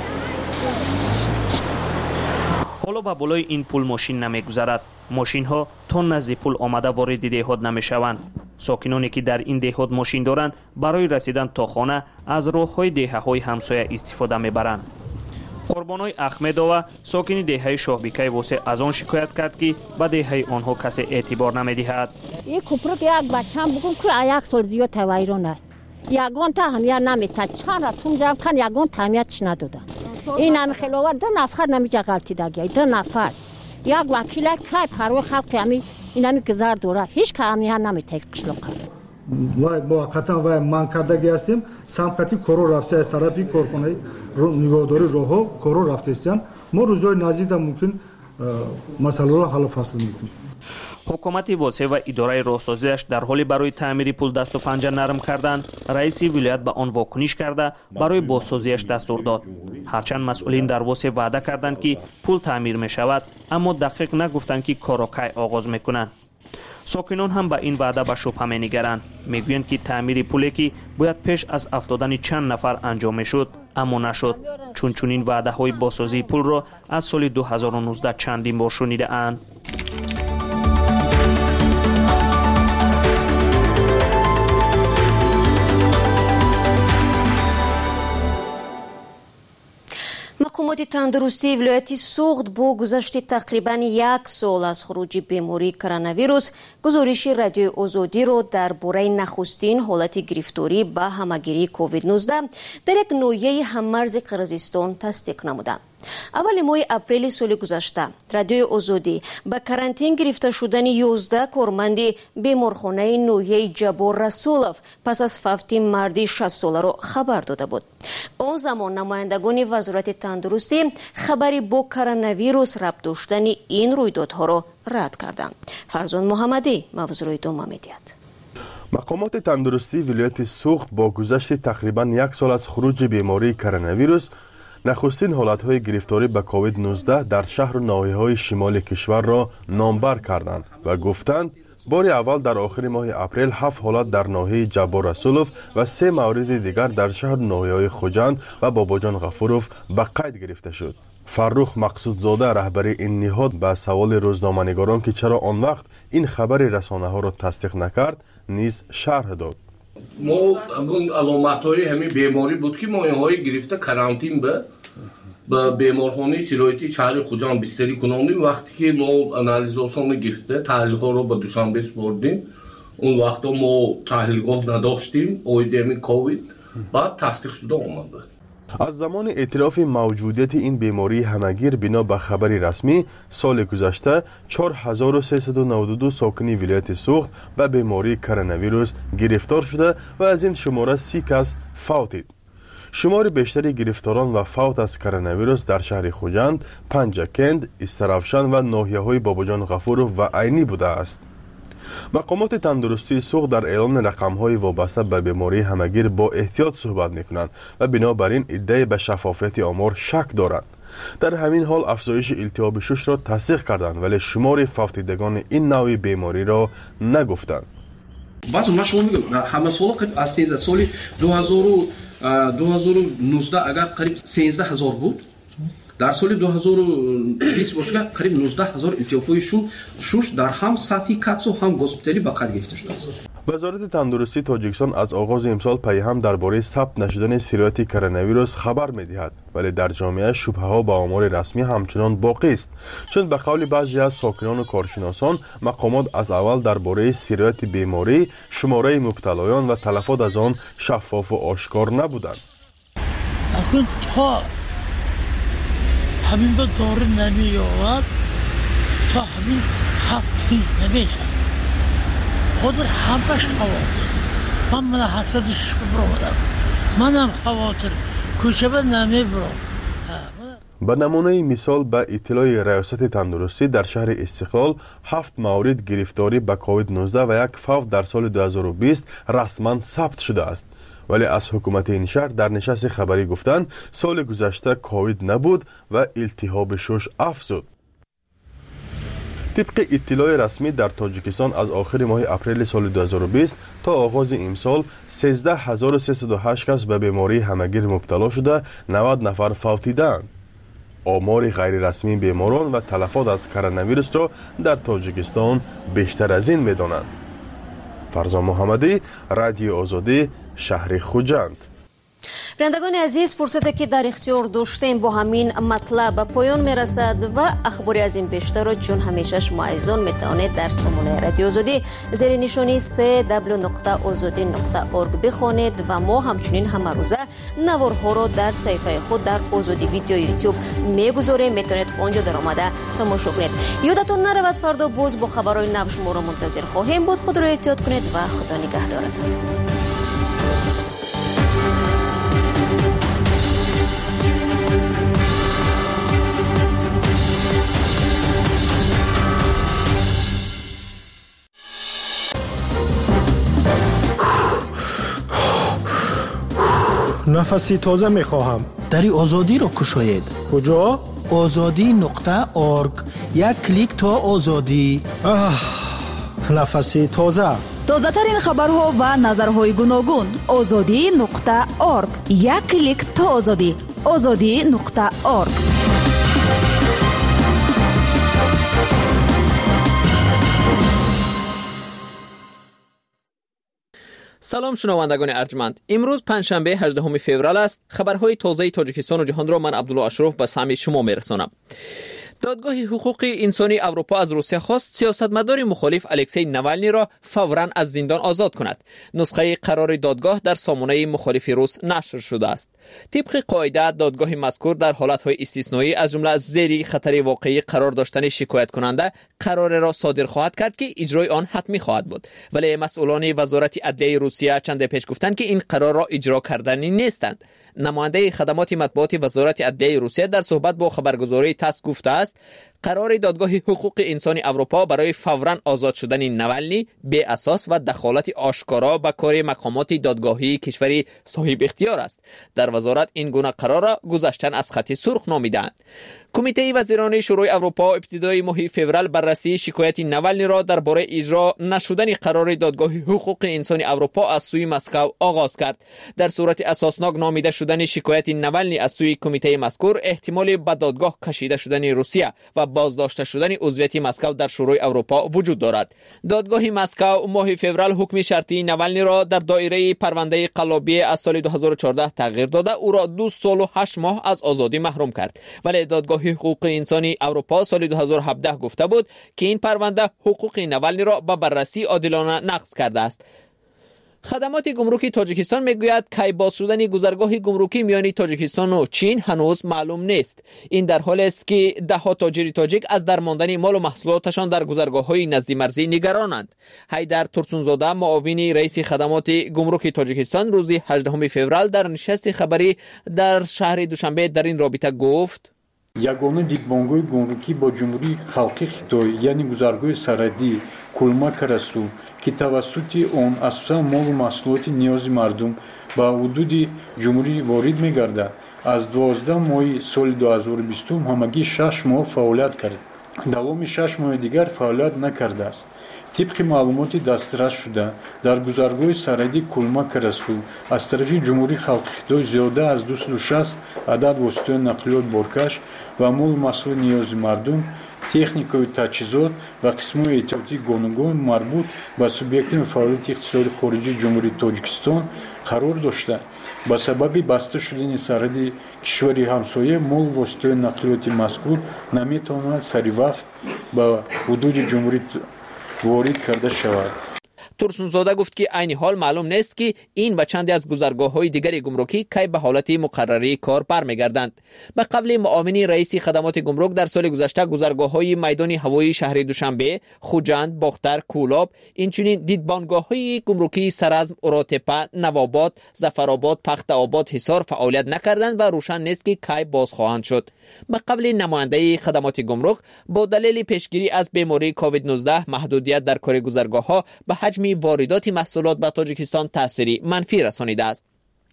ҳоло ба болои ин пул мошин намегузарад. мошинҳо то назди пул омада вориди деҳот намешаванд. сокиноне ки дар ин деҳот мошин доранд барои расидан то хона аз роҳҳои деҳаҳои ҳамсоя истифода мебаранд. қурбоной ахмедова сокини деҳаи шоҳбикаи восе аз он шикоят кард ки ба деҳаи онҳо касе эътибор намедиҳад. ин кӯпрак як бачаам бугум ки як сол зиёд вайрон аст. ягон та ҳамия наметад чанра чун ҷамъ кан ягон таҳмиятш надода. ин ҳами хелова 2 нафар намиҷа ғалтидагия 2 нафар. як вакила кай парвои халқи ҳами инами гузар дора ҳеч ка ҳамия наметаи қишлоқа. вай муваққатан вай ман кардаги ҳастем самқати коро рафта аз тарафи корхонаи нигоҳдори роҳҳо коро рафтаистанд мо рӯзҳои наздикда мумкин масъаларо ҳаллу фасл мекунем. ҳукумати восе ва идораи роҳсозиаш дар ҳоли барои таъмири пул дасту панҷа нарм кардан, раиси вилоят ба он вокуниш карда барои бозсозиаш дастур дод. ҳарчанд масъулин дар восе ваъда карданд ки пул таъмир мешавад, аммо дақиқ нагуфтанд ки корро кай оғоз мекунанд. сокинон ҳам ба ин ваъда ба шубҳа менигаранд. мегӯянд ки таъмири пуле ки бояд пеш аз афтодани чанд нафар анҷом мешуд, аммо нашуд. чунчунин ваъдаҳои бозсозии пулро аз соли 2019 чандин бор шунидаанд. мақомоти тандурустии вилояти суғд бо гузашти тақрибан 1 сол аз хуруҷи бемории коронавирус гузориши радиои озодиро дар бораи нахустин ҳолати гирифторӣ ба ҳамагирии COVID-19 дар як ноҳияи ҳаммарзи Қирғизистон тасдиқ намуданд. аввали моҳи апрели соли гузашта радиои озодӣ ба карантин гирифта шудани 11 корманди беморхонаи ноҳияи Ҷабор Расулов пас аз фавти марди 60-соларо хабар дода буд. он замон намояндагони вазорати тандурустӣ хабари бо коронавирус рабт доштани ин рӯйдодҳоро рад карданд. фарзон муҳаммадӣ мавзӯъро идома медиҳад. мақомоти тандурустии вилояти суғд бо гузашти тақрибан 1 сол аз хуруҷи бемории коронавирус нахустин ҳолатҳои гирифторӣ ба COVID-19 дар шаҳру ноҳияҳои шимоли кишварро номбар карданд ва гуфтанд бори аввал дар охири моҳи апрел 7 ҳолат дар ноҳияи Ҷабор Расулов ва 3 мавриди дигар дар шаҳру ноҳияҳои Хуҷанд ва Бобоҷон Ғафуров ба қайд гирифта шуд. Фаррух Мақсудзода раҳбари ин ниҳод ба саволи рӯзноманигорон ки чаро он вақт ин хабари расонаҳоро тасдиқ накард низ шарҳ дод. мо аломатҳои ҳамин беморӣ буд ки мо инҳои гирифта карантин ба беморхонаи сироятии шаҳри Хуҷанд бистарӣ кунонидем. вақте ки мо анализашонро гирифта таҳлилҳоро ба Душанбе супордем, он вақто мо таҳлилгоҳ надоштем оиди ҳамин ковид, баъд тасдиқ шуда омад. аз замони эътирофи мавҷудияти ин бемории ҳамагир бино ба хабари расмӣ соли гузашта 4392 сокини вилояти суғд ба бемории коронавирус гирифтор шуда ва аз ин шумора 30 кас фавтид. шумори бештари гирифторон ва фавт аз коронавирус дар шаҳри Хуҷанд, Панҷакент, Истаравшан ва ноҳияҳои Бобоҷон Ғафуров ва Айнӣ будааст. мақомоти тандурустии суғд дар эълони рақамҳои вобаста ба бемории ҳамагир бо эҳтиёт суҳбат мекунанд ва бинобар ин иддаe ба шаффофияти омор шак доранд. дар ҳамин ҳол афзоиши илтиҳоби шушро тасдиқ карданд, вале шумори фавтидагони ин навъи бемориро нагуфтанд. баъз ман шумо мегӯям ҳама сола қариб аз 13 соли 2019 агар қариб 13 000 буд, дар соли 2020 бошад қариб 19 000 илтиҳобҳои шуш дар ҳам сатҳи катсо ҳам госпиталӣ ба қайд гирифта шудааст. вазорати тандурустии тоҷикистон аз оғози имсол пайҳам дар бораи сабт нашудани сирояти коронавирус хабар медиҳад, вале дар ҷомеа шубҳаҳо ба омори расмӣ ҳамчунон боқист, чун ба қавли баъзе аз сокинону коршиносон мақомот аз аввал дар бораи сирояти беморӣ, шумораи мубталоён ва талафот аз он шаффофу ошкор набуданд. ҳамин ба дори намеёвад то ҳамин хавфӣ намешавад. ҳозир ҳамаш хавотир. ман мана 86 биромадам. манам хавотир. кӯчаба намебурам. ба намунаи мисол ба иттилои раёсати тандурустӣ дар шаҳри Истиқлол 7 маврид гирифторӣ ба COVID-19 ва 1 фавт дар соли 2020 расман сабт шудааст. вале аз ҳукумати ин шаҳр дар нишасти хабарӣ гуфтанд соли гузашта ковид набуд ва илтиҳоби шуш афзуд. طبق اطلاع رسمی در تاجیکستان از آخر ماه اپریل سال 2020 تا آغاز امسال 13308 کس به بیماری همگیر مبتلا شده 90 نفر فوت دیدند. آمار غیر رسمی بیماران و تلفات از کرونا ویروس را در تاجیکستان بیشتر از این می‌دانند. فرزان محمدی، رادیو آزادی، شهر خوجند. بینندگان عزیز، فرصتی که در اختیار داشتیم با همین مطلب به پایان میرسد و اخباری از این بیشتر را چون همیشه شما عزیزان میتوانید در سامانه رادیو آزادی زیر نشانی www.azadi.org بخوانید و ما همچنین همه روزه نوارها را در صفحه خود در آزادی ویدیو یوتیوب میگذاریم، میتونید آنجا در آمده تماشا کنید. یادتون نرود فردا باز با خبرهای نو شما را منتظر خواهیم بود. خود را احتیاط کنید و خدا نگهدارتان. نفسی تازه میخواهم. دری آزادی را کشاید. کجا؟ azadi.org. یک کلیک تا آزادی. نفسی تازه. تازه ترین خبرها و نظرهای گوناگون. azadi.org. یک کلیک تا آزادی. azadi.org. سلام شنوندگان ارجمند. امروز پنجشنبه 18 فوریه است. خبرهای تازه تاجیکستان و جهان را من عبدالله اشرف به سمع شما میرسانم. دادگاه حقوق انسانی اروپا از روسیه خواست سیاستمدار مخالف الکسی نوالنی را فوراً از زندان آزاد کند. نسخه قرار دادگاه در سامانه مخالف روس نشر شده است. طبق قاعده دادگاه مذکور در حالت‌های استثنایی از جمله زیر خطر واقعی قرار داشتن شکایت کننده قرار را صادر خواهد کرد که اجرای آن حتمی خواهد بود. ولی مسئولان وزارت عدلیه روسیه چند پیش گفتند که این قرار را اجرا کردنی نیستند. نماینده خدمات مطبوعاتی وزارت عدلیه روسیه در صحبت با خبرگزاری تاس گفته است قرار دادگاه حقوق انسانی اروپا برای فوراً آزاد شدن نوالنی بی اساس و دخالت آشکارا به کار مقامات دادگاهی کشوری صاحب اختیار است. در وزارت این گونه قرار را گذشتن از خط سرخ نامیدند. کمیته وزیران شورای اروپا ابتدای ماه فوریه بررسی شکایت نوالنی را درباره اجرا نشدن قرار دادگاه حقوق انسانی اروپا از سوی مسکو آغاز کرد. در صورت اساسناک نامیده شدن شکایت نوالنی از سوی کمیته مذکور احتمال به دادگاه کشیده شدن روسیه و بازداشته شدن عضویت مسکو در شورای اروپا وجود دارد. دادگاه مسکو ماه فوریه حکم شرطی نوالنی را در دایره پرونده قلابی از سال 2014 تغییر داده او را 2 سال و 8 ماه از آزادی محروم کرد. ولی دادگاه حقوق انسانی اروپا سال 2017 گفته بود که این پرونده حقوق نوالنی را به بررسی عادلانه نقض کرده است. خدمات گمرکی تاجیکستان میگوید کی باز شدن گذرگاه گمرکی میان تاجیکستان و چین هنوز معلوم نیست. این در حالی است که ده‌ها تاجر تاجیک از درماندن مال و محصولاتشان در گذرگاه‌های نزدی مرزی نگرانند. حیدر ترسونزاده معاون رئیس خدمات گمرک تاجیکستان روز 18 فوریه در نشست خبری در شهر دوشنبه در این رابطه گفت: یگانه دیدبانگاه گمرکی با جمهوری خلقی خیتای یعنی گذرگاه سرحدی کلمک رسو که توسط آن اساساً مال و محصولات نیاز مردم به حدود جمهوری وارد می‌گردد از 12 ماه سال 2020 همگی 6 ماه فعالیت کرد. دوام 6 ماه دیگر فعالیت نکرده است. طبق معلومات دسترس شده در گذرگاه سرحدی کلمک رسو از طرف جمهوری خلقی خیتای زیاده از 260 عدد واسطه نقلیات بارکش و مال و محصول نیاز مردم، تکنیکا و تجهیزات و قسم‌های احتیاطی گوناگون مربوط به سوبیکت‌های فعالیت اقتصادی خارجی جمهوری تاجیکستان قرار داشته. با سبب بسته شدن سرحد کشوری همسایه مال و واسطه نقلیات مذکور نمی‌تواند سریع به حدود جمهوری وارد کرده شود. ترسونزاده گفت که عین حال معلوم نیست که این و چندی از گذرگاه‌های دیگر گمرکی کی به حالت مقرری کار برمیگردند. به قول معاون رئیس خدمات گمرک در سال گذشته گذرگاه‌های میدان هوایی شهر دوشنبه، خوجند، باختر، کولاب، اینچنین دیدبانگاه‌های گمرکی سرزم، اوراتپه، نوآباد، ظفرآباد، پخت‌آباد، حصار فعالیت نکردند و روشن نیست که کی باز خواهند شد. به قول نماینده خدمات گمرک با دلیل پیشگیری از بیماری کووید 19 محدودیت در کار گذرگاه‌ها به حجم واردات محصولات به تاجیکستان تأثیری منفی رسانیده است.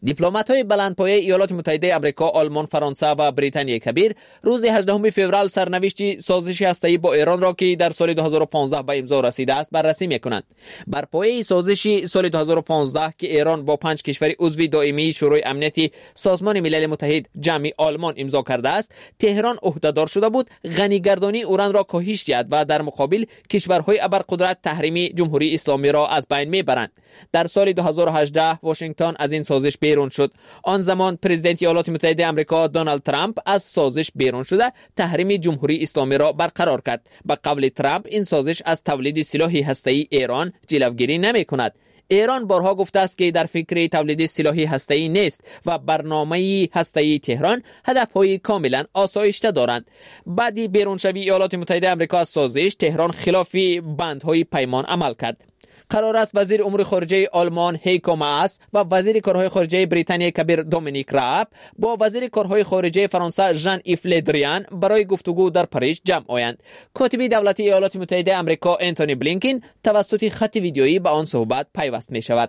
دیپلمات‌های بلندپایه ایالات متحده آمریکا، آلمان، فرانسه و بریتانیای کبیر روز 18 فوریه سرنوشت سازش هسته‌ای با ایران را که در سال 2015 به امضا رسیده است بررسی می‌کنند. بر پایه سازش سال 2015 که ایران با 5 کشور عضو دائمی شورای امنیتی سازمان ملل متحد جمعی آلمان امضا کرده است، تهران عهده‌دار شده بود غنی‌گردانی اوران را کاهش دهد و در مقابل کشورهای ابرقدرت تحریمی جمهوری اسلامی را از بین می‌برند. در سال 2018 واشنگتن از این سازش بیرون شد. آن زمان پرزیدنت ایالات متحده آمریکا دونالد ترامپ از سازش بیرون شده تحریم جمهوری اسلامی را برقرار کرد. به قول ترامپ این سازش از تولید سلاح هسته‌ای ایران جلوگیری نمی‌کند. ایران بارها گفته است که در فکر تولید سلاح هسته‌ای نیست و برنامه هسته‌ای تهران هدف‌های کاملا آسایشته دارند. بعد بیرونشوی ایالات متحده آمریکا از سازش، تهران خلاف بندهای پیمان عمل کرد. قرار است وزیر امور خارجه آلمان هیکو ماس و وزیر کارهای خارجه بریتانیای کبیر دومینیک راب با وزیر کارهای خارجه فرانسه ژان ایف لدریان برای گفتگو در پاریس جمع آیند. کاتب دولتی ایالات متحده آمریکا انتونی بلینکن توسط خط ویدیویی به آن صحبت پیوست می شود.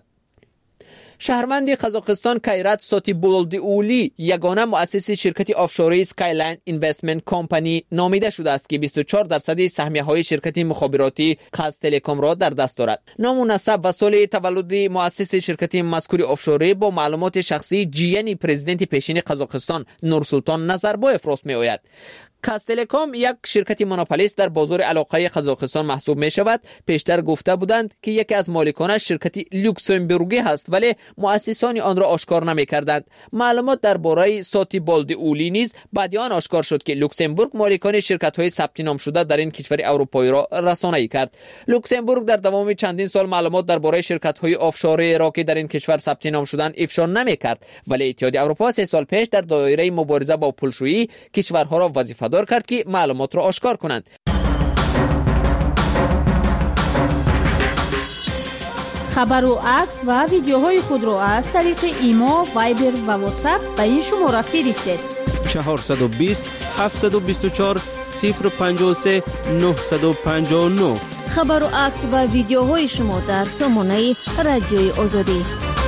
شهروند قزاقستان کایرات ساتیبولدیولی یگانه مؤسس شرکت آفشوری اسکایلاین اینوستمنت کمپانی نامیده شده است که 24% سهمیه‌های شرکت مخابراتی قز تلکام را در دست دارد. نام و نسب و سال تولد مؤسس شرکت مذکور آفشوری با معلومات شخصی جیانی پرزیدنت پیشین قزاقستان نورسولطان نظربایف راست می‌آید. قز تلکام یک شرکت مونوپولیست در بازار علاقه قزاقستان محسوب می شود. پیشتر گفته بودند که یکی از مالکانش شرکت لوکسمبورگی هست ولی مؤسسان آن را آشکار نمی کردند. معلومات درباره ساتیبولدیولی نیز بعد آن آشکار شد که لوکسمبورگ مالکان شرکت های ثبت نام شده در این کشور اروپایی را رسانه‌ای کرد. لوکسمبورگ در دوام چندین سال معلومات درباره شرکت های آفشوری را که در این کشور ثبت نام شدند افشا نمی کرد، ولی اتحادیه اروپا 3 سال پیش در دایره مبارزه با پولشویی کشورها را وظیفه دار کرد که معلومات را آشکار کنند. خبر و عکس و ویدیوهای خود را از طریق ایما، وایبر و واتساپ به این شماره فرستید: 420 724 053 959. خبر و عکس و ویدیوهای شما در سامانه رادیوی آزادی.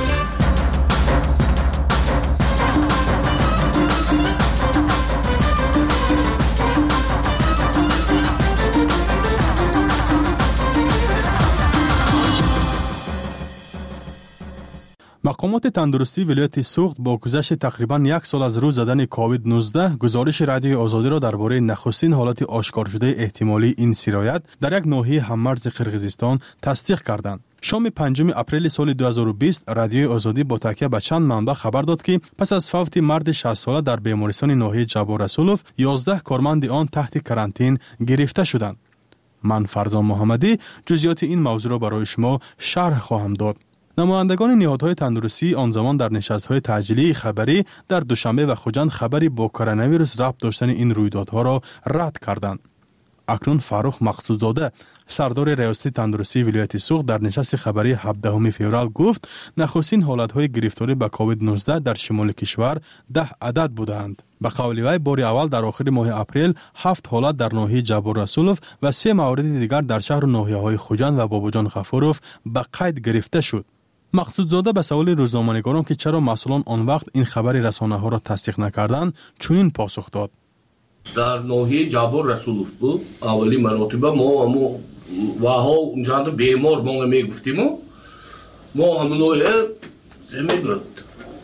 مقامات تندرستی ولایت سوخت با گذشت تقریباً 1 سال از روز زدن کووید 19 گزارش رادیوی آزادی را درباره نخستین حالت آشکار شده احتمالی این سرایت در یک ناحیه هممرز قرقیزستان تصدیق کردند. شام 5 اپریل سال 2020 رادیوی آزادی با تکیه به چند منبع خبر داد که پس از فوت مرد 60 ساله در بیمارستان ناحیه جبار رسولوف 11 کارمند آن تحت کرانتین گرفته شدند. من فرزان محمدی جزئیات این موضوع را برای شما شرح خواهم داد. نمایندگان نهادهای تندرستی آن زمان در نشست‌های تعجیلی خبری در دوشنبه و خوجند خبری با کرونا ویروس ربط داشتن این رویدادها را رد کردند. اکنون فاروق مقصودزاده سردار ریاست تندرستی ولایت سوخت در نشست خبری 17 فوریه گفت نخستین حالت‌های گرفتاری به کووید 19 در شمال کشور 10 عدد بودند. به قول وی بار اول در آخر ماه اپریل 7 حالت در ناحیه جبار رسولوف و 3 مورد دیگر در شهر و ناحیه‌های خوجند و باباجان غفوروف به قید گرفته شد. مقصودزاده به سوال روزنامه‌نگاران که چرا مسئولان آن وقت این خبر رسانه‌ها را تصدیق نکردند چنین پاسخ داد: در ناحیه جبار رسولوف بود اولی مراتبه ما و ها اونجا بیمار ما میگفتیم ما همون ناحیه زمین بود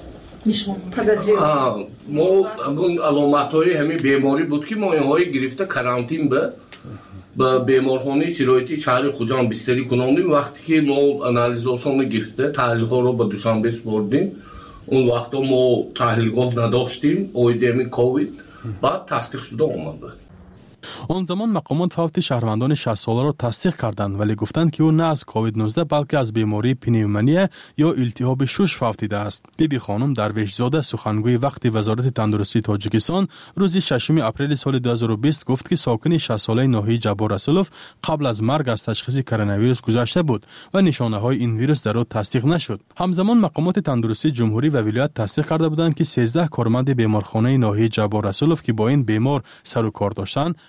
ما اون علامت‌های همین بیماری بود که ما اینهای گرفته کرانتین به بیمارخانه سرایتی شهر خوجند بستری کناندیم. وقتی که ما انالیزاسیون گرفته تحلیل‌ها رو به دوشنبه سپردیم، اون وقتا ما تحلیلگاه نداشتیم اویدمی کووید، بعد تصدیق شده آمده. آن زمان مقامات فوت شهروندان 60 ساله را تصدیق کردند ولی گفتند که او نه از کووید 19 بلکه از بیماری پنیومونیا یا التهاب شش فوتیده است. بیبی خانم درویش زاده سخنگوی وقت وزارت تندرستی تاجیکستان روز 6 اپریل سال 2020 گفت که ساکن 60 ساله ناحیه جبار رسولوف قبل از مرگ از تشخیص کرونا ویروس گذشته بود و نشانه های این ویروس در او تصدیق نشد. همزمان مقامات تندرستی جمهوری و ولایت تصدیق کرده بودند که 13 کارمند بیمارخانه ناحیه جبار رسولوف که با این بیمار سر و کار داشتند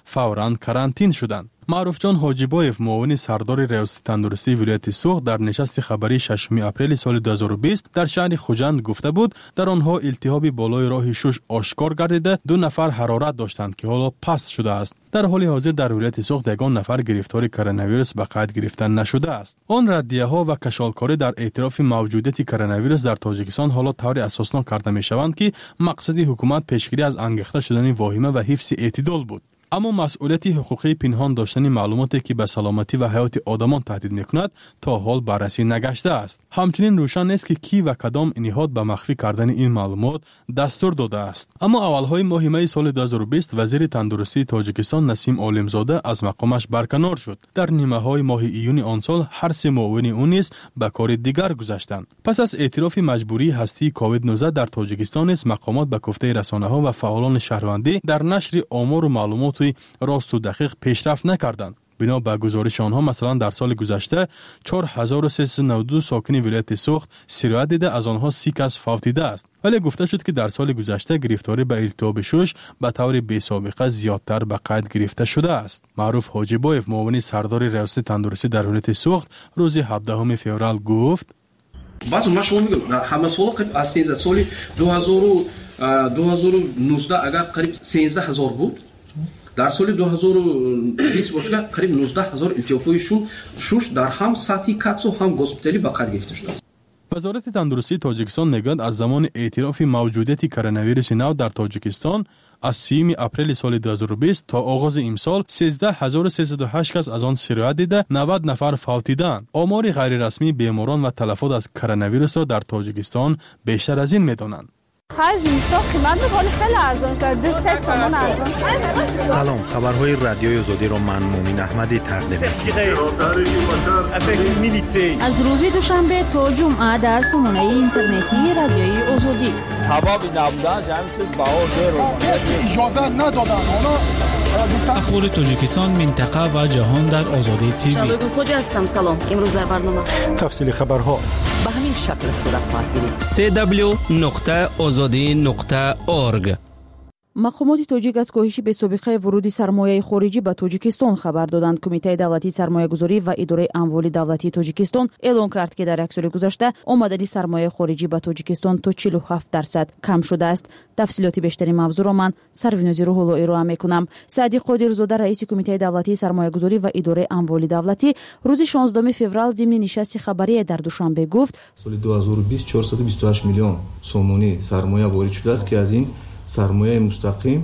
фавран карантин шуданд. маъруфҷон ҳоҷибоев муовини сардори риёсати тандурустии вилояти суғд дар нишасти хабарии 6 апрели соли 2020 дар шаҳри хуҷанд гуфта буд, дар онҳо илтиҳоби болои роҳи шуш ошкор гардида 2 нафар ҳарорат доштанд ки ҳоло паст шудааст. дар ҳоли ҳозир дар вилояти суғд ягон нафар гирифтори коронавирус ба қайд гирифта нашудааст. он раддияҳо ва кашолкорӣ дар эътирофи мавҷудияти коронавирус дар тоҷикистон ҳоло таври асоснок карда мешаванд ки мақсади ҳукумат пешгирӣ аз ангехта шудани воҳима ва ҳифзи эътидол буд. аммо масъулияти ҳуқуқии пинҳон доштани маълумоте ки ба саломатӣ ва ҳаёти одамон таҳдид мекунад то ҳол баррасӣ нагаштааст. ҳамчунин рӯшан нест ки кӣ ва кадом ниҳод ба махфӣ кардани ин маълумот дастур додааст. аммо аввалҳои моҳи майи соли 2020 вазири тандурустии тоҷикистон Насим Олимзода аз мақомаш барканор шуд. дар нимаҳои моҳи июни он сол ҳар се муовини ӯ низ ба кори дигар гузаштанд. пас аз эътирофи маҷбурии ҳастии COVID-19 дар тоҷикистон низ мақомот ба гуфтаи расонаҳо ва фаъолони шаҳрвандӣ дар нашри омору маълумоти росту дақиқ пешрафт накарданд. бино ба гузориши онҳо масалан дар соли гузашта 4392 сокини вилояти суғд сироят дида, аз онҳо 30 кас фавтидааст. вале гуфта шуд ки дар соли гузашта гирифторӣ ба илтиҳоби шуш ба таври бесобиқа зиёдтар ба қайд гирифта шудааст. маъруф ҳоҷибоев муовини сардори риёсати тандурустӣ дар вилояти суғд рӯзи 17 феврал гуфт: баъз ма шумо мегӯед ҳама сол қариб аз 13 соли 2019 агар қариб 13 ҳазор буд, дар соли 2020 бошуда қариб 19 ҳазор илтиҳобҳои шуш дар ҳам сатҳи катсу ҳам госпиталӣ ба қайд гирифта шудааст. вазорати тандурустии тоҷикистон мегӯяд аз замони эътирофи мавҷудияти коронавируси нав дар тоҷикистон аз 3 апрели соли 2020 то оғози имсол 13308 кас аз он сироят дида 90 нафар фавтидаанд. омори ғайрирасмии беморон ва талафот аз коронавирусро дар тоҷикистон бештар аз ин медонанд. салом, хабарҳои радиои озодиро ман Муъмин Аҳмадӣ тақдим мекунам. аз рӯзи душанбе то ҷумъа дар сомонаи интернетии радиои озодӣ. сабаби набудан ҷамъи чиз баҳо зеро иҷоза надоданд. ахбори тоҷикистон, минтақа ва ҷаҳон дар Озодӣ ТВ. Шалои Хоҷа ҳастам. салом. имрӯз дар барнома тафсили хабарҳо ба ҳамин шакл сурат хоҳад гирифт. www.ozodi.org. мақомоти тоҷик аз коҳиши бесобиқаи вуруди сармояи хориҷӣ ба Тоҷикистон хабар доданд. Кумитаи давлатии сармоягузорӣ ва идораи амволи давлатии Тоҷикистон эълон кард, ки дар як соли гузашта омадани сармояи хориҷӣ ба Тоҷикистон то 47% кам шудааст. тафсилоти бештари мавзӯъро ман Сарвинози Рӯҳулло ироа мекунам. Саъди Қодирзода, раиси Кумитаи давлатии сармоягузорӣ ва идораи амволи давлатӣ рӯзи 16 феврал зимни нишасти хабарие дар Душанбе гуфт: соли 2020 428 миллион сомонӣ сармоя ворид шудааст, ки аз ин сармояи мустақим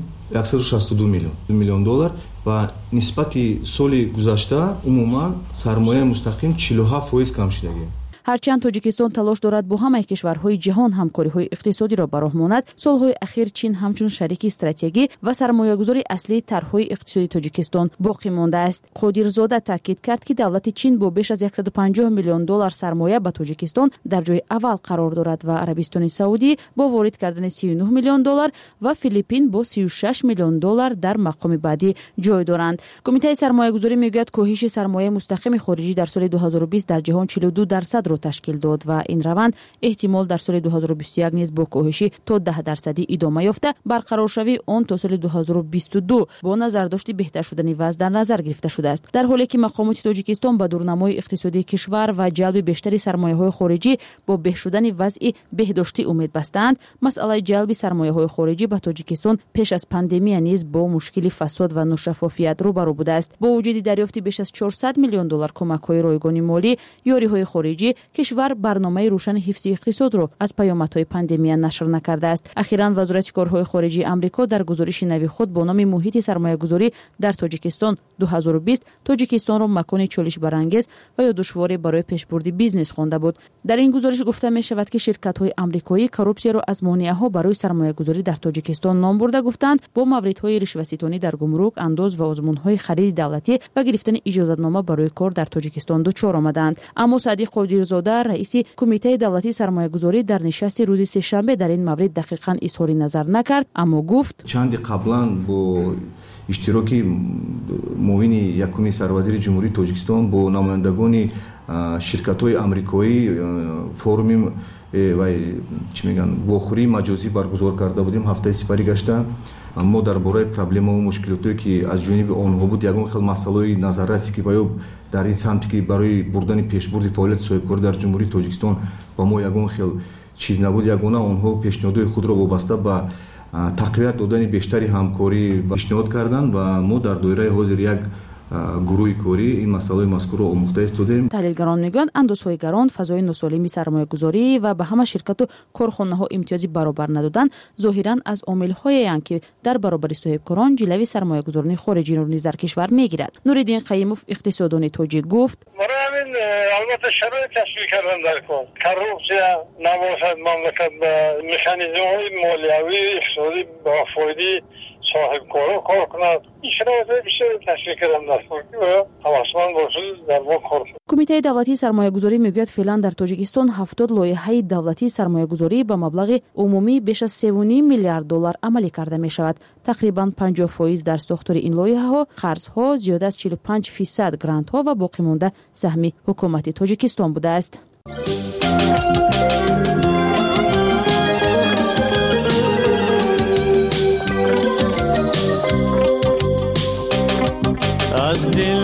162 миллион доллар ва нисбати соли гузашта умуман сармояи мустақим 47% кам шудагӣ. ҳарчанд Тоҷикистон талош дорад бо ҳамаи кишварҳои ҷаҳон ҳамкориҳои иқтисодиро ба роҳ монад, солҳои ахир Чин ҳамчун шарики стратегӣ ва сармоягузори аслии тарҳҳои иқтисодии Тоҷикистон боқӣ мондааст. Қодирзода таъкид кард, ки давлати Чин бо беш аз 150 миллион доллар сармоя ба Тоҷикистон дар ҷои аввал қарор дорад ва Арабистони Саудӣ бо ворид кардани 39 миллион доллар ва Филиппин бо 36 миллион доллар дар мақоми баъдӣ ҷой доранд. Кумитаи сармоягузорӣ мегӯяд коҳиши сармояи мустақими хориҷӣ дар соли 2020 дар ҷаҳон 42% ташкил дод ва ин раванд эҳтимол дар соли 2021 низ бо коҳиши то 10% идома ёфта барқароршавии он то соли 2022 бо назардошти беҳтар шудани вазъ дар назар гирифта шудааст. дар ҳоле ки мақомоти Тоҷикистон ба дурнамои иқтисодии кишвар ва ҷалби бештари сармояҳои хориҷӣ бо беҳшудани вазъи беҳдоштӣ умед бастаанд, масъалаи ҷалби сармояҳои хориҷӣ ба Тоҷикистон пеш аз пандемия низ бо мушкили фасод ва ношаффофият рӯбарӯ будааст. бо вуҷуди дарёфти беш аз 400 миллион доллар кӯмакҳои ройгони молӣ, ёриҳои хориҷӣ, кишвар барномаи рӯшани ҳифзи иқтисодро аз паёмадҳои пандемия нашр накардааст. ахиран вазорати корҳои хориҷии Амрико дар гузориши нави худ бо номи муҳити сармоягузорӣ дар Тоҷикистон 2020 Тоҷикистонро макони чолишбарангез ва ё душворе барои пешбурди бизнес хонда буд. дар ин гузориш гуфта мешавад, ки ширкатҳои амрикоӣ коррупсияро аз монеаҳо барои сармоягузорӣ дар Тоҷикистон ном бурда гуфтанд, бо мавридҳои ришваситонӣ дар гумрук, андоз ва озмунҳои хариди давлатӣ ва гирифтани иҷозатнома барои кор дар Тоҷикистон дучор омаданд. аммо Саъди Қодирзода, раиси Кумитаи давлатии сармоягузорӣ, дар нишасти рӯзи сешанбе дар ин маврид дақиқан изҳори назар накард, аммо гуфт: чанди қаблан бо иштироки муовини якуми сарвазири ҷумҳурии Тоҷикистон бо намояндагони ширкатҳои амрикоӣ форуми ва чӣ мегӯянд вохӯрии маҷозӣ баргузор карда будем. ҳафтаи сипарӣ гашта мо дар бораи проблемаҳо мушкилоте ки аз ҷониби онҳо буд ягон хел масъалаҳои назарраси ки баёб дар ин самти ки барои бурдани пешбурди фаъолияти соҳибкорӣ дар ҷумҳурии Тоҷикистон ба мо ягон хел чиз набуд. Ягона онҳо пешниҳодҳои худро вобаста ба тақвият додани бештари ҳамкорӣ пешниҳод карданд ва мо дар доираи ҳозир як гурӯҳи корӣ ин масъалаи мазкурро омӯхта истодем. таҳлилгарон мегӯянд андозҳои гарон, фазои носолими сармоягузорӣ ва ба ҳама ширкату корхонаҳо имтиёзи баробар надодан зоҳиран аз омилҳоеянд ки дар баробари соҳибкорон ҷилави сармоягузорини хориҷиро низ дар кишвар мегирад. Нуриддин Қаимов, иқтисоддони тоҷик, гуфт: барои ҳамин албатта шароит ташкил кардан дар кор, коррупсия набошад, мамлакат ба механизмҳои молиявӣ иқтисодӣ ба фоидаи соҳибкорон кор кунад. ин шароитҳои бисёре ташкил кардан дар кор ки ҳавасманд бошад дар мо кор кунад. кумитаи давлатии сармоягузорӣ мегӯяд феълан дар Тоҷикистон 70 лоиҳаи давлатии сармоягузорӣ ба маблағи умумӣ беш аз $3.5 миллиард амалӣ карда мешавад. тақрибан 50% дар сохтори ин лоиҳаҳо қарзҳо, зиёда аз 45% грантҳо ва боқӣ монда саҳми ҳукумати Тоҷикистон будааст.